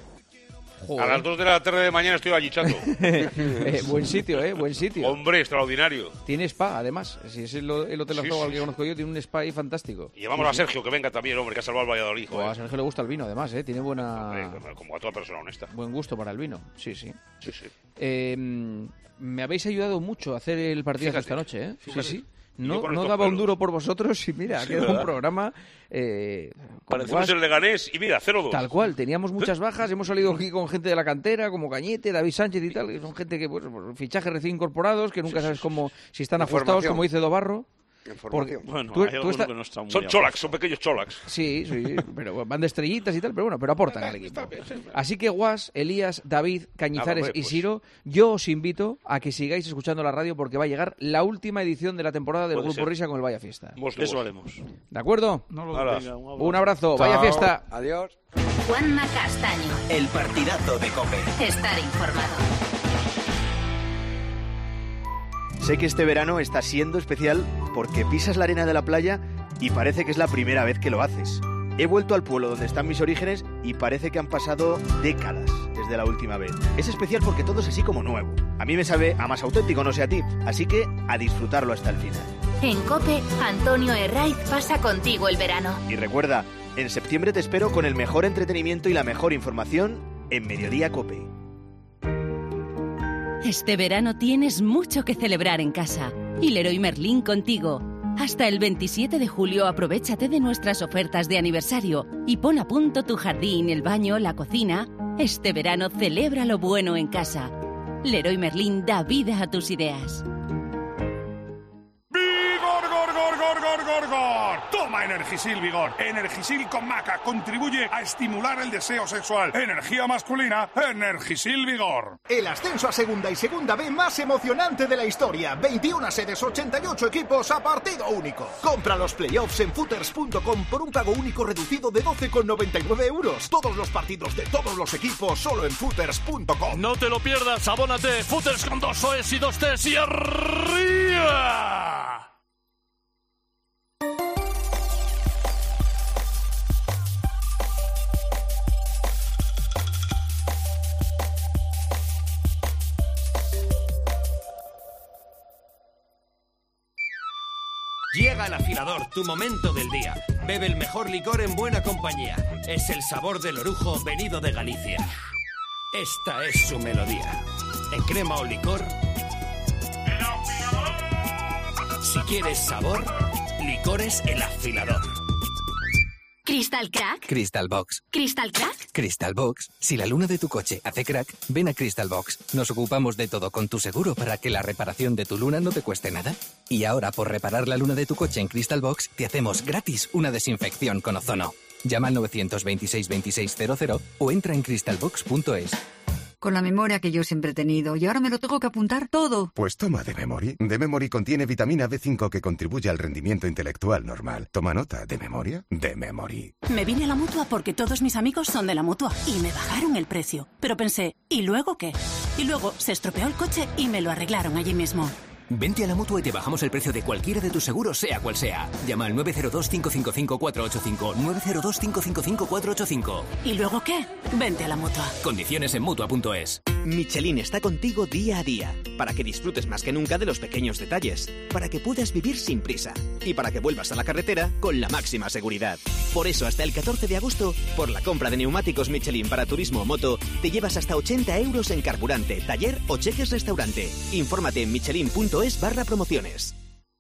A las dos de la tarde de mañana estoy allí, chato. Eh, buen sitio, ¿eh? Buen sitio. Hombre, extraordinario. Tiene spa, además. Si es el, el Hotel Sí, Arzuaga sí, que sí. conozco yo, tiene un spa ahí fantástico. Y llamamos Sí, a sí. Sergio, que venga también, hombre, que ha salvado al Valladolid. O joder. a Sergio le gusta el vino, además, ¿eh? Tiene buena... Hombre, como a toda persona honesta. Buen gusto para el vino, sí, sí. Sí, sí. Eh, me habéis ayudado mucho a hacer el partido Fíjate, esta noche, ¿eh? fíjate. Sí, sí. Y yo No, con no estos daba un pelos. duro por vosotros y mira, ha Sí, quedado un ¿verdad? programa... Eh, con Parecemos guas- el Leganés y mira, cero dos. Tal cual, teníamos muchas bajas, hemos salido aquí con gente de la cantera, como Cañete, David Sánchez y tal, que son gente que, pues, por fichajes recién incorporados, que nunca sabes cómo, si están ajustados, Información. como dice Dobarro. Porque Bueno, tú- hay tú algunos esta- que no están muy Son a cholax, gusto. son pequeños cholax. Sí, sí, pero van de estrellitas y tal, pero bueno, pero aportan al equipo. Así que Guas, Elías, David, Cañizares Nada, hombre, y pues. Siro, yo os invito a que sigáis escuchando la radio porque va a llegar la última edición de la temporada del Puede Grupo ser. Risa con el Vaya Fiesta. Vos, Eso vos. haremos. ¿De acuerdo? No lo Hala. diga, Un abrazo, Vaya Chao. Fiesta. Adiós. Juanma Castaño. El partidazo de COPE. Estar informado. Sé que este verano está siendo especial porque pisas la arena de la playa y parece que es la primera vez que lo haces. He vuelto al pueblo donde están mis orígenes y parece que han pasado décadas desde la última vez. Es especial porque todo es así como nuevo. A mí me sabe a más auténtico, no sé a ti, así que a disfrutarlo hasta el final. En COPE, Antonio Herraiz pasa contigo el verano. Y recuerda, en septiembre te espero con el mejor entretenimiento y la mejor información en Mediodía COPE. Este verano tienes mucho que celebrar en casa. Y Leroy Merlin contigo. Hasta el veintisiete de julio aprovéchate de nuestras ofertas de aniversario y pon a punto tu jardín, el baño, la cocina. Este verano celebra lo bueno en casa. Leroy Merlin da vida a tus ideas. ¡Vigor, gor, gor, gor, gor, gor, gor! Toma Energisil Vigor. Energisil con maca contribuye a estimular el deseo sexual. Energía masculina, Energisil Vigor. El ascenso a Segunda y Segunda B más emocionante de la historia. veintiuna sedes, ochenta y ocho equipos a partido único. Compra los playoffs en footers punto com por un pago único reducido de doce con noventa y nueve euros. Todos los partidos de todos los equipos solo en footers punto com. No te lo pierdas, abónate. Footers con dos O's y dos T's y arriba. Llega el afilador, tu momento del día. Bebe el mejor licor en buena compañía. Es el sabor del orujo venido de Galicia. Esta es su melodía. En crema o licor. Si quieres sabor, licores El Afilador. ¿Crystal Crack? Crystal Box. ¿Crystal Crack? Crystal Box. Si la luna de tu coche hace crack, ven a Crystal Box. Nos ocupamos de todo con tu seguro para que la reparación de tu luna no te cueste nada. Y ahora, por reparar la luna de tu coche en Crystal Box, te hacemos gratis una desinfección con ozono. Llama al nueve dos seis, veintiséis cero cero o entra en crystal box punto es. Con la memoria que yo siempre he tenido y ahora me lo tengo que apuntar todo. Pues toma de Memory. De Memory contiene vitamina B cinco que contribuye al rendimiento intelectual normal. Toma nota. ¿De memoria? De Memory. Me vine a la Mutua porque todos mis amigos son de la Mutua y me bajaron el precio. Pero pensé, ¿y luego qué? Y luego se estropeó el coche y me lo arreglaron allí mismo. Vente a la Mutua y te bajamos el precio de cualquiera de tus seguros, sea cual sea. Llama al nueve cero dos, cinco cinco cinco, cuatro ocho cinco, nueve cero dos, cinco cinco cinco, cuatro ocho cinco. ¿Y luego qué? Vente a la Mutua. Condiciones en Mutua punto es. Michelin está contigo día a día, para que disfrutes más que nunca de los pequeños detalles, para que puedas vivir sin prisa y para que vuelvas a la carretera con la máxima seguridad. Por eso, hasta el catorce de agosto, por la compra de neumáticos Michelin para turismo o moto, te llevas hasta ochenta euros en carburante, taller o cheques restaurante. Infórmate en michelin punto es barra promociones.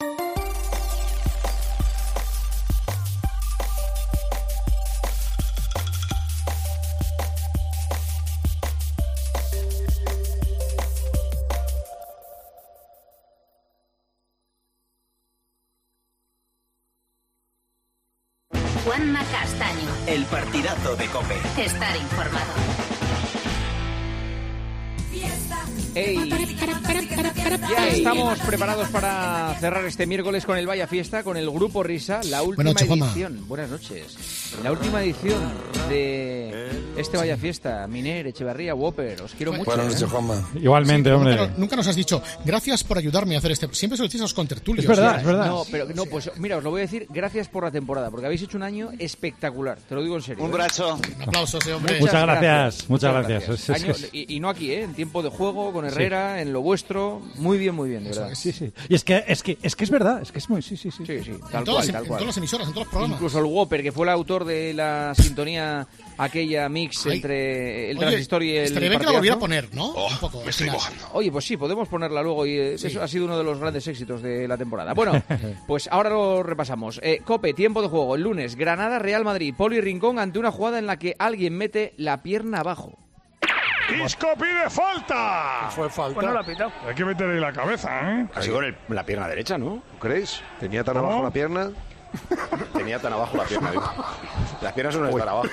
Juanma Castaño. El partidazo de COPE. Estar informado. ¡Ey! Ya estamos preparados para cerrar este miércoles con el Vaya Fiesta, con el Grupo Risa, la última Buenas noches, edición. Buenas noches. La última edición de este Vaya Fiesta. Miner, Echevarría, Whopper, os quiero mucho. Buenas noches, ¿eh? Juanma. Igualmente, Sí, hombre. Nunca, nunca nos has dicho, gracias por ayudarme a hacer este... Siempre se lo dices a los contertulios. Es verdad, ¿sí? es verdad. No, pero no, pues mira, os lo voy a decir, gracias por la temporada, porque habéis hecho un año espectacular, te lo digo en serio. Un ¿eh? brazo. Un aplauso a ese hombre. Muchas gracias, muchas gracias. Año- y, y no aquí, ¿eh? En tiempo de juego, con Herrera, en lo vuestro, muy bien, muy bien, de verdad. Sí, sí. Y es que es que es que es verdad, es que es muy sí, sí, sí. Sí, sí, En tal todas, cual, en tal cual. todas las emisoras, en todos los programas. Incluso el Whopper, que fue el autor de la sintonía, aquella mix Ay. entre el Oye, transistor y el estaría bien que la partidazo. volviera a poner, ¿no? Un poco, al final. Oye, pues sí, podemos ponerla luego y eh, Sí. eso ha sido uno de los grandes éxitos de la temporada. Bueno, pues ahora lo repasamos. Eh, COPE, tiempo de juego, el lunes, Granada, Real Madrid, Poli Rincón ante una jugada en la que alguien mete la pierna abajo. ¡Isco pide falta! Fue falta. Pues no la ha pitado. Hay que meterle la cabeza, ¿eh? Ha sido con el- la pierna derecha, ¿no? ¿Crees? Tenía tan ¿Cómo? abajo la pierna. Tenía tan abajo la pierna, digo. Las piernas son estar abajo.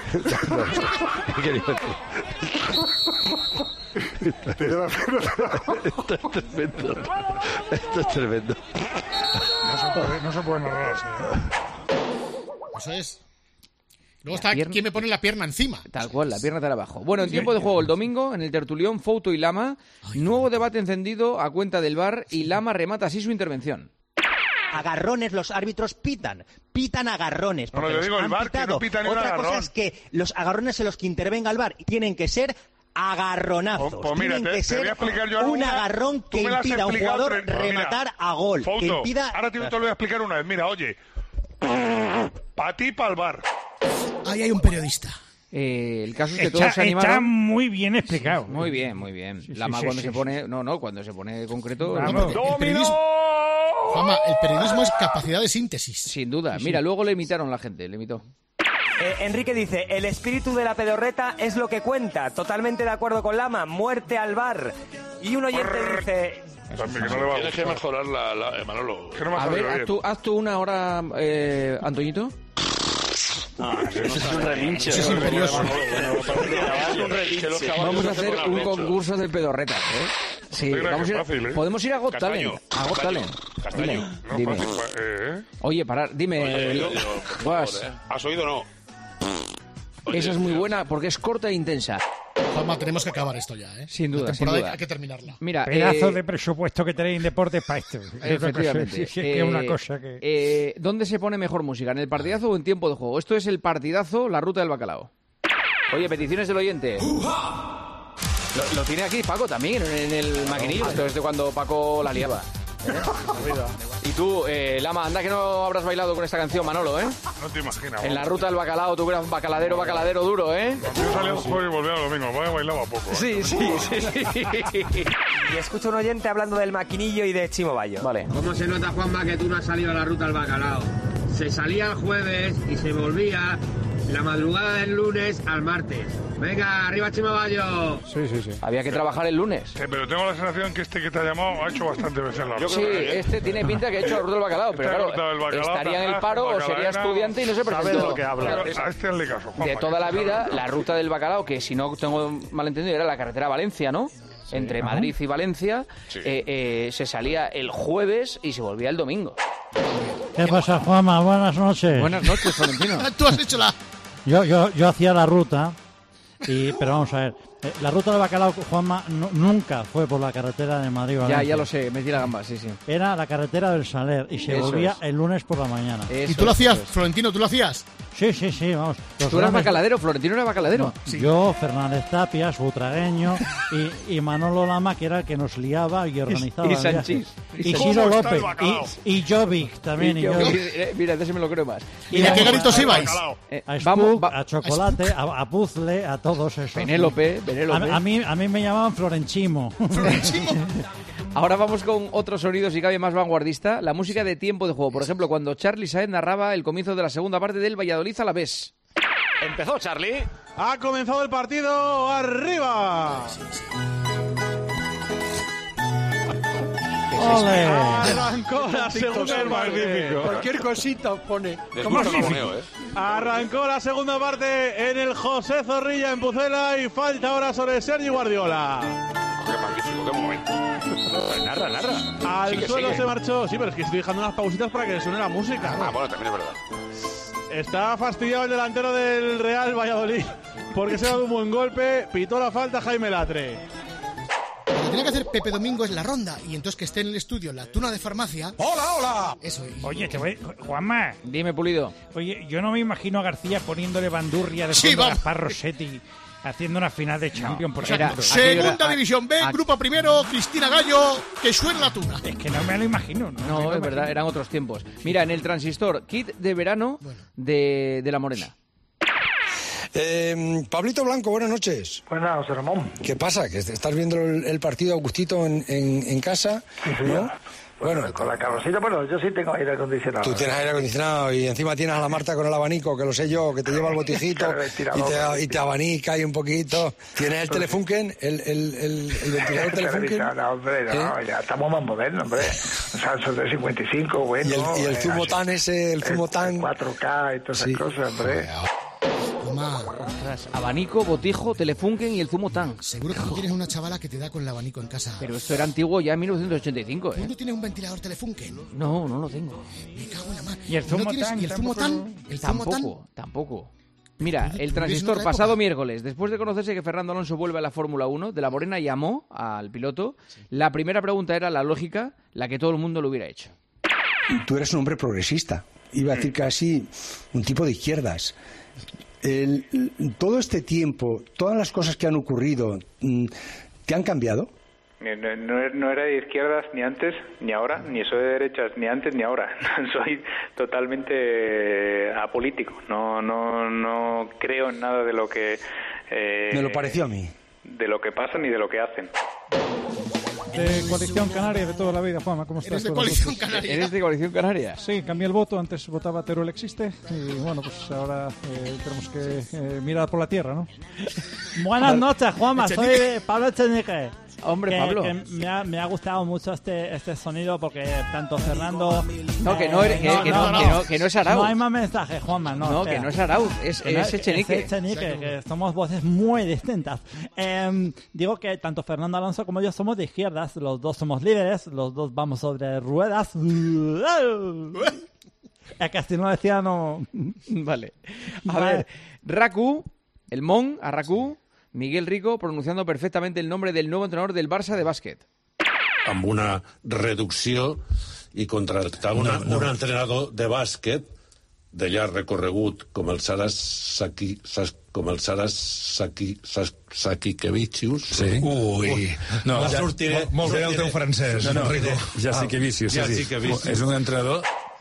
Esto es tremendo. Esto es tremendo. No se puede, no se puede narrar así, ¿eh? Eso es. Luego está pierna- quien me pone la pierna encima. Tal cual, la pierna de abajo. Bueno, en tiempo de juego, el domingo, en el tertulión, Fouto y Lama, nuevo debate encendido a cuenta del V A R y Lama remata así su intervención. Agarrones los árbitros pitan, pitan agarrones. No, porque le los digo, el han V A R que pitado. no pita ni un Otra cosa agarrón. es que los agarrones en los que intervenga el V A R tienen que ser agarronazos. Pues, pues mira, Tienen te, que te voy a ser explicar yo un una, agarrón que tú me la has impida a un explicado jugador tre- pues rematar mira, a gol. Fouto, que impida... ahora te, te lo voy a explicar una vez. Mira, oye, pa' ti, pa'l bar. Ahí hay un periodista. Eh, el caso es que Está, todos se animaron. está muy bien explicado. Sí, muy bien, muy bien. Sí, Lama sí, cuando sí, se sí. pone... No, no, cuando se pone concreto... Vamos. El periodismo, Juanma, el periodismo es capacidad de síntesis. Sin duda. Sí, Mira, sí. luego le imitaron la gente, le imitó. Eh, Enrique dice, el espíritu de la pedorreta es lo que cuenta. Totalmente de acuerdo con Lama, muerte al bar. Y un oyente dice... También, que no le va a Tienes que gustar. mejorar la, la eh, Manolo. Que no me ha A salido ver, haz bien. tú, haz tú una hora, eh, Antoñito. Ah, eso es un relinche. Eso es imperioso. Vamos a hacer un concurso de pedorretas, ¿eh? Sí, Mira, vamos a qué ir a- fácil, ¿eh? podemos ir a Got Castaño, Talent. A Got Castaño, Talent. Castaño. Dime, No, dime. fácil, pa- eh, Oye, parar, dime. Oye, el- yo- yo- Guas, joder, ¿eh? ¿Has oído o no? esa es muy buena porque es corta e intensa. Juanma, tenemos que acabar esto ya, ¿eh? Sin duda, La temporada sin duda. hay que terminarla. Mira, Pedazo eh, de presupuesto que tenéis en deportes para esto. Es una cosa- efectivamente. sí, sí, que es una Eh, cosa que... eh, ¿Dónde se pone mejor música? ¿En el partidazo o en tiempo de juego? Esto es el partidazo, la ruta del bacalao. Oye, peticiones del oyente. Lo, lo tiene aquí Paco también, en el maquinillo. Esto es de cuando Paco la liaba. Y tú, eh, Lama, anda que no habrás bailado con esta canción, Manolo, ¿eh? no te imaginas. En la ruta del bacalao tú eras bacaladero, bacaladero duro, ¿eh? Yo salía el jueves y volvía el domingo. Vaya, bailaba poco. ¿eh? Sí, sí, sí, sí. Y escucho un oyente hablando del maquinillo y de Chimo Bayo. Vale. ¿Cómo se nota, Juanma, que tú no has salido a la ruta al bacalao? Se salía el jueves y se volvía la madrugada del lunes al martes. Venga, arriba Chimaballo. Sí, sí, sí. Había que trabajar el lunes. Sí, pero tengo la sensación que este que te ha llamado ha hecho bastante veces la ruta. Sí, este tiene pinta que ha hecho la ruta del bacalao, pero Este ha claro, ruta del bacalao, estaría en el taja, paro o sería bacalaena. estudiante y no se Sabe presentó. de lo que habla. Claro, A este hazle caso, Juanma, de que toda la sabe vida, lo que la ruta del bacalao, que si no tengo malentendido era la carretera a Valencia, ¿no? Entre Ajá. Madrid y Valencia, eh, eh, se salía el jueves y se volvía el domingo. ¿Qué pasa, Juanma? Buenas noches. Buenas noches, Florentino. Tú has hecho la... Yo, yo, yo hacía la ruta, y, pero vamos a ver. eh, La ruta del bacalao, Juanma, nu- nunca fue por la carretera de Madrid. Ya, Valencia. ya lo sé, metí la gamba, sí, sí. Era la carretera del Saler y se Eso volvía es. el lunes por la mañana. Eso ¿Y tú lo es, hacías, eso es. Florentino, tú lo hacías? Sí, sí, sí, vamos. Los ¿Tú eras grandes- bacaladero? ¿Florentino era bacaladero? No, Yo, Fernández Tapias, butragueño, y, y Manolo Lama, que era el que nos liaba y organizaba y el viaje. Sanchís. Y ¿Cómo Ciro está el López. bacalao? Y, y Jovic también. Y Y yo- Jovic. eh, mira, de ese me lo creo más. ¿Y de qué garitos ibais? Bacalao. Eh, A vamos, Spook, va- a Chocolate, a, a Puzzle, a todos esos. Penélope, A, Penélope. a mí, a mí me llamaban Florenchimo. Ahora vamos con otro sonido, si cabe más vanguardista, la música de tiempo de juego. Por ejemplo, cuando Charlie Saez narraba el comienzo de la segunda parte del Valladolid a la vez. Empezó Charlie. Ha comenzado el partido, arriba. ¡Ole! Arrancó la segunda Magnífico. Cualquier cosita os pone. Magnífico. ¿eh? Arrancó la segunda parte en el José Zorrilla en Pucela y falta ahora sobre Sergi Guardiola. Qué magnífico, qué momento. Narra, narra. Al Sigue, suelo sigue. se marchó. Sí, pero es que estoy dejando unas pausitas para que suene la música. Ah, bueno, también es verdad. Está fastidiado el delantero del Real Valladolid porque se ha dado un buen golpe. Pitó la falta Jaime Latre. Lo que tiene que hacer Pepe Domingo es la ronda y entonces que esté en el estudio la tuna de farmacia. ¡Hola, hola! Eso. y- Oye, te voy... Juanma. Dime, Pulido. Oye, yo no me imagino a García poniéndole bandurria de Sí, fondo a vamos. Gaspar Rossetti haciendo una final de Champions, por Era- ejemplo. Segunda aquello era- División B, a- grupo primero, Cristina Gallo, que suene la tuna. Es que no me lo imagino. No, me No, lo es verdad, imagino. eran otros tiempos. Mira, en el transistor, kit de verano de, de La Morena. Eh, Pablito Blanco, buenas noches. Buenas, José Ramón. ¿Qué pasa? ¿Que estás viendo el, el partido a gustito en, en, en casa? Sí, sí, ¿no? ya. Bueno, con la carrocita, bueno, yo sí tengo aire acondicionado. Tú tienes aire acondicionado y encima tienes a la Marta con el abanico, que lo sé yo, que te lleva el botijito Claro, el y, ventilador, te, y te abanica ahí un poquito. ¿Tienes el Telefunken? ¿El, el, el, el ventilador Telefunken? No, hombre, no, ¿Eh? ya estamos más modernos, hombre. O sea, son de cincuenta y cinco, bueno. Y el, y el eh, zumo así. tan ese, el zumo tan... cuatro K y todas esas Sí. cosas, hombre. Toma. Ostras, abanico, botijo, telefunken y el zumo tan. Seguro que tú tienes una chavala que te da con el abanico en casa. Pero esto era antiguo ya en mil novecientos ochenta y cinco, ¿Tú ¿eh? no tienes un ventilador Telefunken? No, no lo tengo. Me cago en la mano. ¿Y el ¿No zumo tienes- tan? ¿Y el zumo Tampoco- tan? ¿El zumo tan? Tampoco, tampoco. Mira, Tú- tú el vives en transistor, otra pasado época. miércoles, después de conocerse que Fernando Alonso vuelve a la Fórmula uno, de la Morena llamó al piloto. La primera pregunta era la lógica, la que todo el mundo lo hubiera hecho. Tú eres un hombre progresista. Iba a decir casi un tipo de izquierdas. el, todo este tiempo, todas las cosas que han ocurrido, ¿te han cambiado? No, no, no era de izquierdas ni antes ni ahora, ni soy de derechas ni antes ni ahora. Soy totalmente apolítico. No, no, no creo en nada de lo que... Eh, Me lo pareció a mí. De lo que pasa ni de lo que hacen. De Coalición Canaria de toda la vida, Juanma, ¿cómo estás? ¿Eres de Coalición Canaria? ¿Eres de Coalición Canaria? Sí, cambié el voto, antes votaba Teruel Existe y bueno, pues ahora eh, tenemos que eh, mirar por la tierra, ¿no? Buenas noches, Juanma, soy Pablo Echenique. Hombre, que, Pablo. Que me, ha, me ha gustado mucho este este sonido porque tanto Fernando... No, que no, eres, que, no, que, no, no, que, no, que no es Arauz. No hay más mensajes, Juanma, no. No, espera. que no es Arauz, es, no, es Echenique. Es Echenique, que somos voces muy distintas. Eh, digo que tanto Fernando Alonso como yo somos de izquierdas, los dos somos líderes, los dos vamos sobre ruedas. Es que si no decía no... Vale. A vale. ver, Raku, el Mon, a Raku... Miguel Rico pronunciando perfectamente el nombre del nuevo entrenador del Barça de bàsquet. Amb una reducció i contractar una, no, no. un entrenador de bàsquet de llarg recorregut com el Saras Saki, com el Saras Saki, Sakikevicius. Sí. Ui, no, ja, sortiré, molt bé el teu francès, no, no, Rico. Jakikevicius, sí, sí. És un entrenador.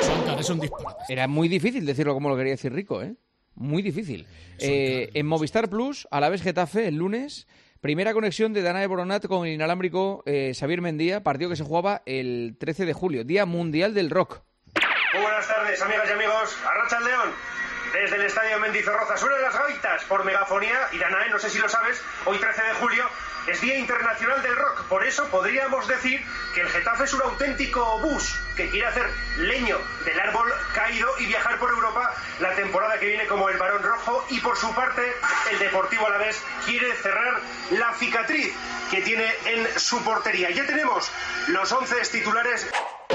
Era muy difícil decirlo como lo quería decir Rico, ¿eh? Muy difícil. Eh, en Movistar Plus, a la vez Getafe, el lunes, primera conexión de Danae Boronat con el inalámbrico eh, Xavier Mendía, partido que se jugaba el trece de julio, Día Mundial del Rock. Muy buenas tardes, amigas y amigos. Arratsaldeon. Desde el Estadio Mendizorroza suenan las gaitas por megafonía y Danae, no sé si lo sabes, hoy trece de julio es Día Internacional del Rock. Por eso podríamos decir que el Getafe es un auténtico bus que quiere hacer leño del árbol caído y viajar por Europa la temporada que viene como el Barón Rojo. Y por su parte, el Deportivo Alavés quiere cerrar la cicatriz que tiene en su portería. Ya tenemos los once titulares.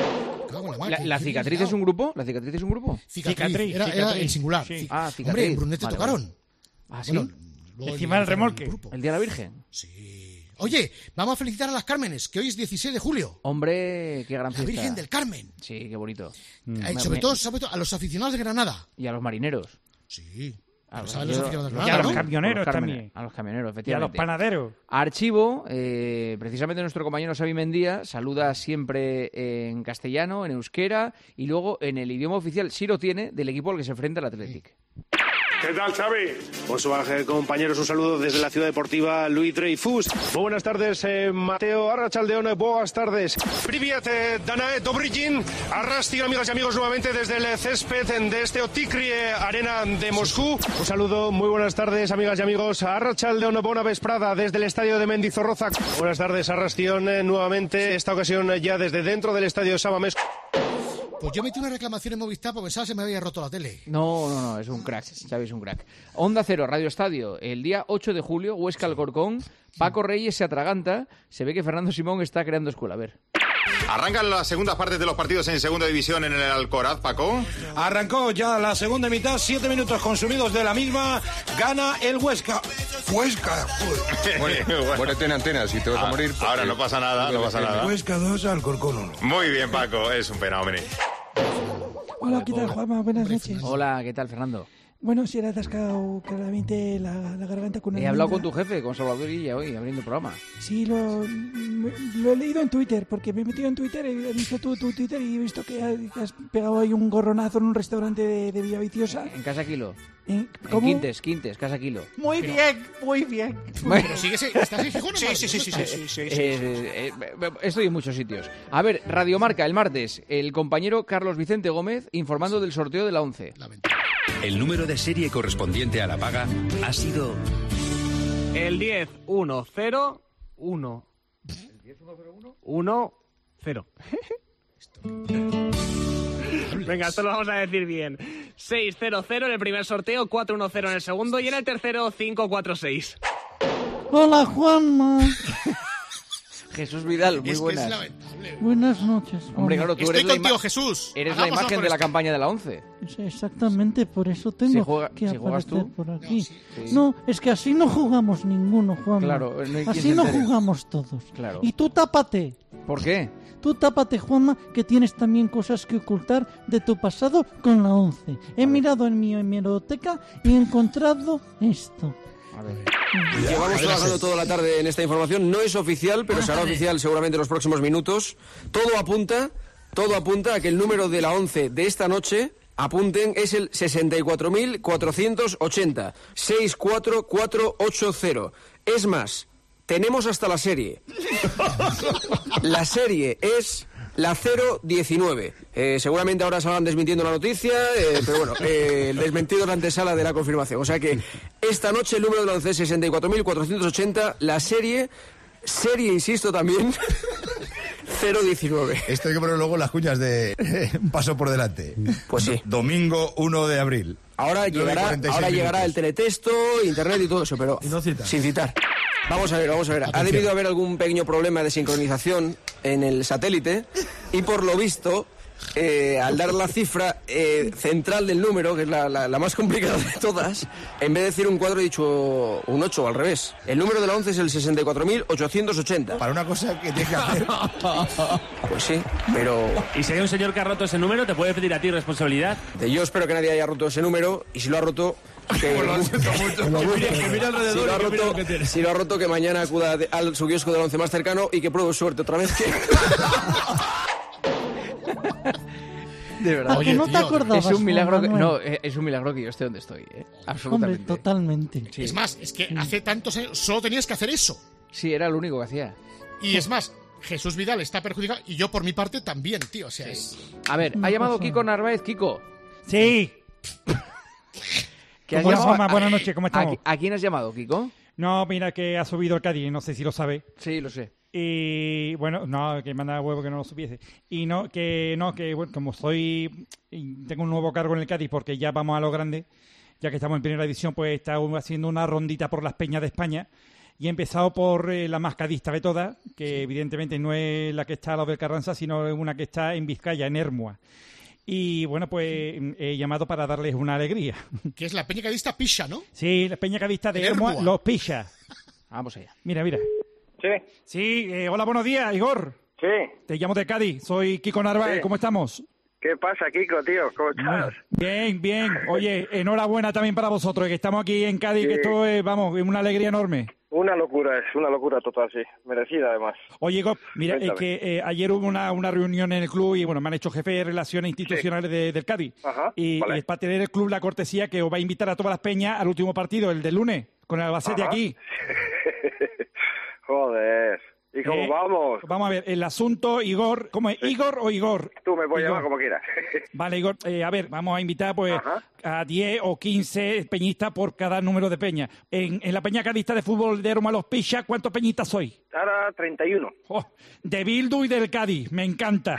¿La, la cicatriz es un grupo? ¿La cicatriz es un grupo? Cicatriz, cicatriz era, era el singular. Sí. Ah, cicatriz. Hombre, en Brunete vale, tocaron. Vale. ¿Ah, sí? Bueno, encima del remolque. ¿El Día de la Virgen? Sí. Oye, vamos a felicitar a las Cármenes, que hoy es dieciséis de julio. Hombre, qué gran la fiesta. La Virgen del Carmen. Sí, qué bonito. Mm. Eh, sobre, todo, sobre todo a los aficionados de Granada. Y a los marineros. Sí. A los, a los aficionados de Granada, y a los ¿no? camioneros a los también. A los camioneros, efectivamente. Y a los panaderos. Archivo, eh, precisamente nuestro compañero Xavi Mendía saluda siempre en castellano, en euskera y luego en el idioma oficial, si lo tiene, del equipo al que se enfrenta el Athletic. ¿Qué tal, Xavi? Bonsoir, compañeros. Un saludo desde la ciudad deportiva Louis Dreyfus. Muy buenas tardes, eh, Mateo Arratsaldeon. Buenas tardes. Privyet, eh, Danae Dobrigin. Arrasti, amigas y amigos, nuevamente desde el césped de este Otikri Arena de Moscú. Un saludo, muy buenas tardes, amigas y amigos. Arratsaldeon, bona vesprada desde el estadio de Mendizorroza. Buenas tardes, Arrastión, eh, nuevamente. Esta ocasión ya desde dentro del estadio Samamés. Pues yo metí una reclamación en Movistar porque pensaba que se me había roto la tele. No, no, no, es un crack, Xavi es un crack. Onda Cero, Radio Estadio, el día ocho de julio, Huesca Alcorcón, Paco Reyes se atraganta, se ve que Fernando Simón está creando escuela, a ver. ¿Arrancan las segundas partes de los partidos en segunda división en el Alcoraz, Paco? Arrancó ya la segunda mitad, siete minutos consumidos de la misma, gana el Huesca. Huesca. Ponete en antena, si te vas a morir. Ahora no pasa nada, no pasa nada. Huesca dos, Alcorcón uno. Muy bien, Paco, es un fenómeno. Hola, ¿qué tal, Juanma? Buenas noches. Hola, ¿qué tal, Fernando? Bueno, si era atascado claramente la, la garganta con una He hablado almendra. con tu jefe, con Salvador Illa, hoy, abriendo el programa. Sí, lo, lo he leído en Twitter, porque me he metido en Twitter y he visto tu, tu Twitter y he visto que has pegado ahí un gorronazo en un restaurante de, de Villaviciosa. En Casa Kilo. ¿En, en Quintes, Quintes, Casa Kilo. Muy Pero, bien, muy bien. Pero sigue, ¿estás en Gijón? Sí, sí, sí, sí, sí, sí, sí, sí. Eh, eh, eh, estoy en muchos sitios. A ver, Radiomarca, el martes, el compañero Carlos Vicente Gómez informando del sorteo de la once. El número de serie correspondiente a la paga ha sido... El diez uno cero uno. ¿El diez uno cero uno? uno cero. Venga, esto lo vamos a decir bien. seis cero cero en el primer sorteo, cuatro uno cero en el segundo y en el tercero cinco cuatro seis. Hola, Juanma. Jesús Vidal, muy es buenas. Que es lamentable. Buenas noches. Hombre, claro, tú Estoy eres contigo, la Jesús. Eres la imagen de la campaña de la once. Sí, exactamente, por eso tengo si juega, que si aparecer tú, por aquí. No, sí, sí. No, es que así no jugamos ninguno, Juan. Claro, no hay así no jugamos todos. Claro. Y tú tápate. ¿Por qué? Tú tápate, Juanma, que tienes también cosas que ocultar de tu pasado con la once. He mirado en mi hemeroteca y he encontrado esto. A ver. Llevamos trabajando toda la tarde en esta información. No es oficial, pero será oficial seguramente en los próximos minutos. Todo apunta, todo apunta a que el número de la once de esta noche, apunten, es el sesenta y cuatro mil cuatrocientos ochenta. seis cuatro cuatro ocho cero. Es más, tenemos hasta la serie. La serie es la cero diecinueve. Eh, seguramente ahora salgan desmintiendo la noticia, eh, pero bueno, eh, el desmentido es la antesala de la confirmación. O sea que esta noche el número de la once es sesenta y cuatro mil cuatrocientos ochenta. La serie, serie, insisto también, cero diecinueve. Esto hay que poner luego las cuñas de un paso por delante. Pues sí. Domingo uno de abril. Ahora llegará, ahora llegará el teletexto, internet y todo eso, pero no cita. Sin citar. Vamos a ver, vamos a ver. Ha debido haber algún pequeño problema de sincronización en el satélite y por lo visto, eh, al dar la cifra eh, central del número, que es la, la, la más complicada de todas, en vez de decir un cuatro he dicho un ocho, al revés. El número de la once es el sesenta y cuatro mil ochocientos ochenta. Para una cosa que tienes que hacer. Pues sí, pero... ¿Y si hay un señor que ha roto ese número, te puede pedir a ti responsabilidad? Yo espero que nadie haya roto ese número y si lo ha roto... Que, pues lo siento mucho. Que mire, que mire alrededor si lo ha y que mire roto, lo que tiene. Si lo ha roto, que mañana acuda de, al su kiosco del once más cercano y que pruebe suerte otra vez. Que... De verdad. Oye, no te acordabas, es un milagro Juan que, Manuel. no, es un milagro que yo esté donde estoy, ¿eh? Absolutamente. Hombre, totalmente. Sí. Es más, es que hace tantos años solo tenías que hacer eso. Sí, era lo único que hacía. Y es más, Jesús Vidal está perjudicado y yo por mi parte también, tío. O sea, sí. es... A ver, ha llamado Kiko Narváez. Kiko. Sí. ¿Qué Buenas, llamado? Juanma, buenas noches, ¿cómo estamos? ¿A, ¿A quién has llamado, Kiko? No, mira que ha subido el Cádiz, no sé si lo sabe. Sí, lo sé. Y bueno, no, que manda huevo que no lo supiese. Y no, que no, que bueno, como soy, tengo un nuevo cargo en el Cádiz porque ya vamos a lo grande, ya que estamos en primera división, pues he estado haciendo una rondita por las peñas de España y he empezado por eh, la más cadista de todas, que sí. Evidentemente no es la que está a los del Carranza, sino una que está en Vizcaya, en Hermua. Y bueno, pues he llamado para darles una alegría. Que es la peña cadista Pisha, ¿no? Sí, la peña cadista de Hermua, los Pisha. Vamos allá. Mira, mira. Sí. Sí, eh, hola, buenos días, Igor. Sí. Te llamo de Cádiz, soy Kiko Narváez, Sí. ¿cómo estamos? ¿Qué pasa, Kiko, tío? ¿Cómo estás? Bien, bien. Oye, enhorabuena también para vosotros, que estamos aquí en Cádiz, Sí. que esto es, vamos, es una alegría enorme. Una locura, es una locura total, sí. Merecida, además. Oye, Igor, mira, Cuéntame. es que eh, ayer hubo una, una reunión en el club y, bueno, me han hecho jefe de relaciones institucionales Sí. de, del Cádiz. Ajá, y, vale. y es para tener el club la cortesía que os va a invitar a todas las peñas al último partido, el del lunes, con el Albacete Ajá. aquí. Joder. ¿Y cómo Eh, vamos? Vamos a ver, el asunto, Igor, ¿cómo es? ¿Igor o Igor? Tú me puedes Igor. llamar como quieras. Vale, Igor, eh, a ver, vamos a invitar pues Ajá. a diez o quince peñistas por cada número de peña. En, en la peña cadista de fútbol de Hermua Los Pichas, ¿cuántos peñistas soy? Ahora treinta y uno. Oh, de Bildu y del Cádiz, me encanta.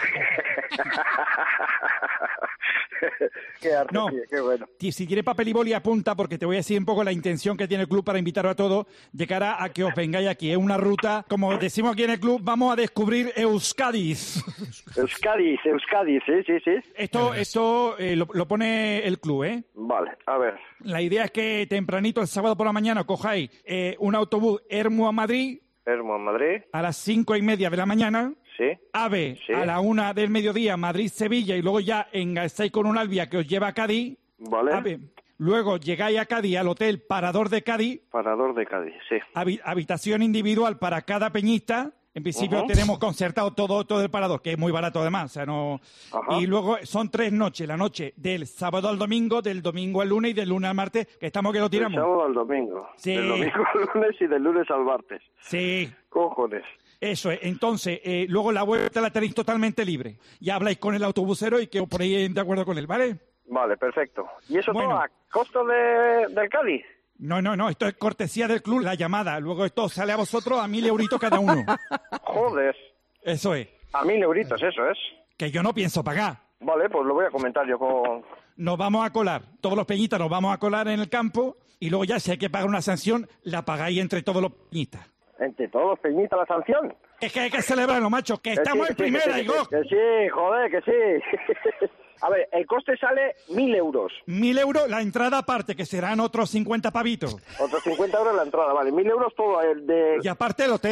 Qué arte, No. tío, qué bueno. Y si tiene papel y boli, apunta, porque te voy a decir un poco la intención que tiene el club para invitaros a todos de cara a que os vengáis aquí. Es una ruta, como decimos aquí en el club, vamos a descubrir Euskadis. Euskadi, Euskadi, sí, sí, sí. Esto, esto eh, lo, lo pone el club, ¿eh? Vale, a ver. La idea es que tempranito, el sábado por la mañana, cojáis eh, un autobús Hermua-Madrid Hermo en Madrid, a las cinco y media de la mañana. sí. AVE Sí. a la una del mediodía, Madrid-Sevilla, y luego ya engazáis con un Albia que os lleva a Cádiz. Vale. AVE. Luego llegáis a Cádiz, al hotel Parador de Cádiz, Parador de Cádiz, sí. habi- habitación individual para cada peñista. En principio Ujú. tenemos concertado todo, todo el Parador, que es muy barato además. O sea, no... Ajá. Y luego son tres noches, la noche del sábado al domingo, del domingo al lunes y del lunes al martes, que estamos que lo Del tiramos. sábado al domingo. Sí. Del domingo al lunes y del lunes al martes. Sí. Cojones. Eso es. Entonces, eh, luego la vuelta la tenéis totalmente libre. Ya habláis con el autobusero y que os ponéis de acuerdo con él, ¿vale? Vale, perfecto. ¿Y eso Bueno. todo a costo de, del Cádiz? No, no, no, esto es cortesía del club, la llamada. Luego esto sale a vosotros a mil euritos cada uno. Joder. Eso es. A mil euritos, eso es. Que yo no pienso pagar. Vale, pues lo voy a comentar yo con... Nos vamos a colar. Todos los peñitas nos vamos a colar en el campo y luego ya si hay que pagar una sanción, la pagáis entre todos los peñitas. Entre todos, Peñita, la sanción. Es que hay que celebrarlo, macho, que Que estamos sí, en que sí, primera, que sí, Igor. Que sí, joder, que sí. A ver, el coste sale mil euros. Mil euros la entrada aparte, que serán otros cincuenta pavitos. Otros cincuenta euros la entrada, vale. Mil euros todo el de... Y aparte el hotel.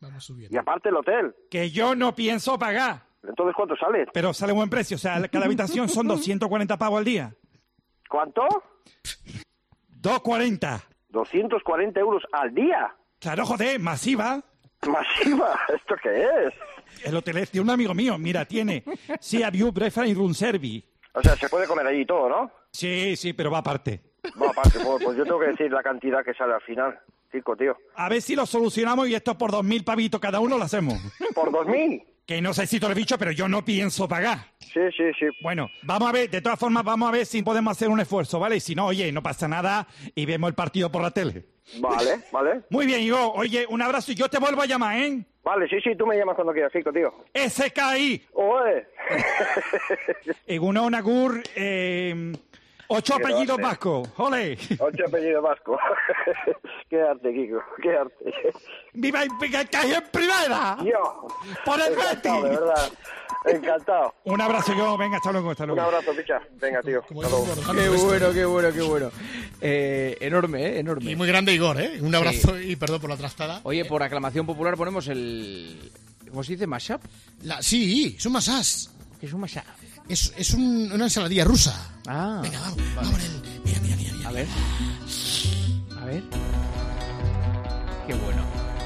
Vamos subiendo. Y aparte el hotel. Que yo no pienso pagar. Entonces, ¿cuánto sale? Pero sale buen precio. O sea, cada habitación son doscientos cuarenta pavos al día. ¿Cuánto? doscientos cuarenta. doscientos cuarenta euros al día. Claro, joder, masiva. ¿Masiva? ¿Esto qué es? El hotel es de un amigo mío. Mira, tiene Sea View, Breakfast y Room Service. O sea, se puede comer allí todo, ¿no? Sí, sí, pero va aparte. Va aparte, pues, pues yo tengo que decir la cantidad que sale al final. Chico, tío. A ver si lo solucionamos y esto por dos mil pavitos cada uno lo hacemos. ¿Por dos mil? Que no sé si te lo he dicho, pero yo no pienso pagar. Sí, sí, sí. Bueno, vamos a ver, de todas formas, vamos a ver si podemos hacer un esfuerzo, ¿vale? Y si no, oye, no pasa nada y vemos el partido por la tele. Vale, vale. Muy bien, Ivo. Oye, un abrazo y yo te vuelvo a llamar, ¿eh? Vale, sí, sí, tú me llamas cuando quieras, Chico, tío. S K I. Oye. Egunon Agur, eh... Ocho Qué apellidos arte. vascos, ¡ole! Ocho apellidos vascos. Qué arte, Kiko, qué arte. ¡Viva que cae en primera! Yo. ¡Por el Encantado, Betis! de verdad. Encantado. Un abrazo, yo. Venga, hasta luego, hasta luego. Un abrazo, picha. Venga, tío. Hasta luego. Qué bueno, qué bueno, qué bueno. Eh, enorme, ¿eh? Enorme. Y muy grande Igor, ¿eh? Un abrazo y perdón por la trastada. Oye, por aclamación popular ponemos el... ¿Cómo se dice? ¿Mashup? La, sí, es un masás. ¿Qué es un mashup? Es, es un, una ensaladilla rusa. Ah. Venga, vamos, vamos con él. Mira, mira, mira, mira. A ver. A ver. Qué bueno.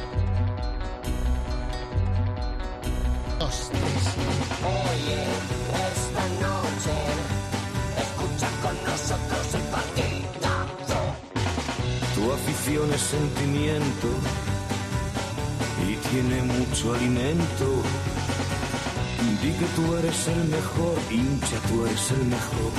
Dos, tres. Oye, esta noche escucha con nosotros el partidazo. Tu afición es sentimiento y tiene mucho alimento. Di que tú eres el mejor, hincha, tú eres el mejor.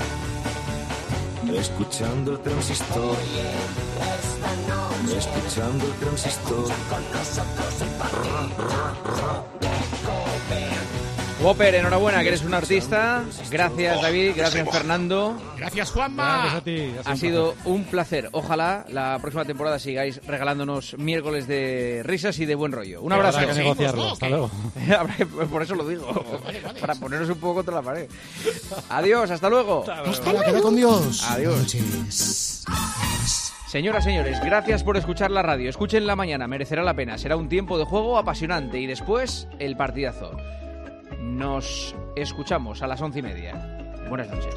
Escuchando el transistor. Oye, esta noche Escuchando el transistor. escucha con nosotros el partidazo de Cope. Whopper, enhorabuena, que eres un artista. Gracias, David. Gracias, Fernando. Gracias, Juanma. Gracias a ti. Ha sido un placer. Ojalá la próxima temporada sigáis regalándonos miércoles de risas y de buen rollo. Un abrazo. Habrá que negociarlo. Hasta luego. Por eso lo digo. Para ponernos un poco contra la pared. Adiós, hasta luego. Hasta la queda con Dios. Adiós. Buenas noches. Señoras, señores, gracias por escuchar la radio. Escuchen la mañana, merecerá la pena. Será un tiempo de juego apasionante y después el partidazo. Nos escuchamos a las once y media. Buenas noches.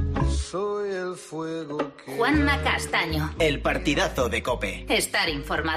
Soy el fuego que... Juanma Castaño. El partidazo de COPE. Estar informado.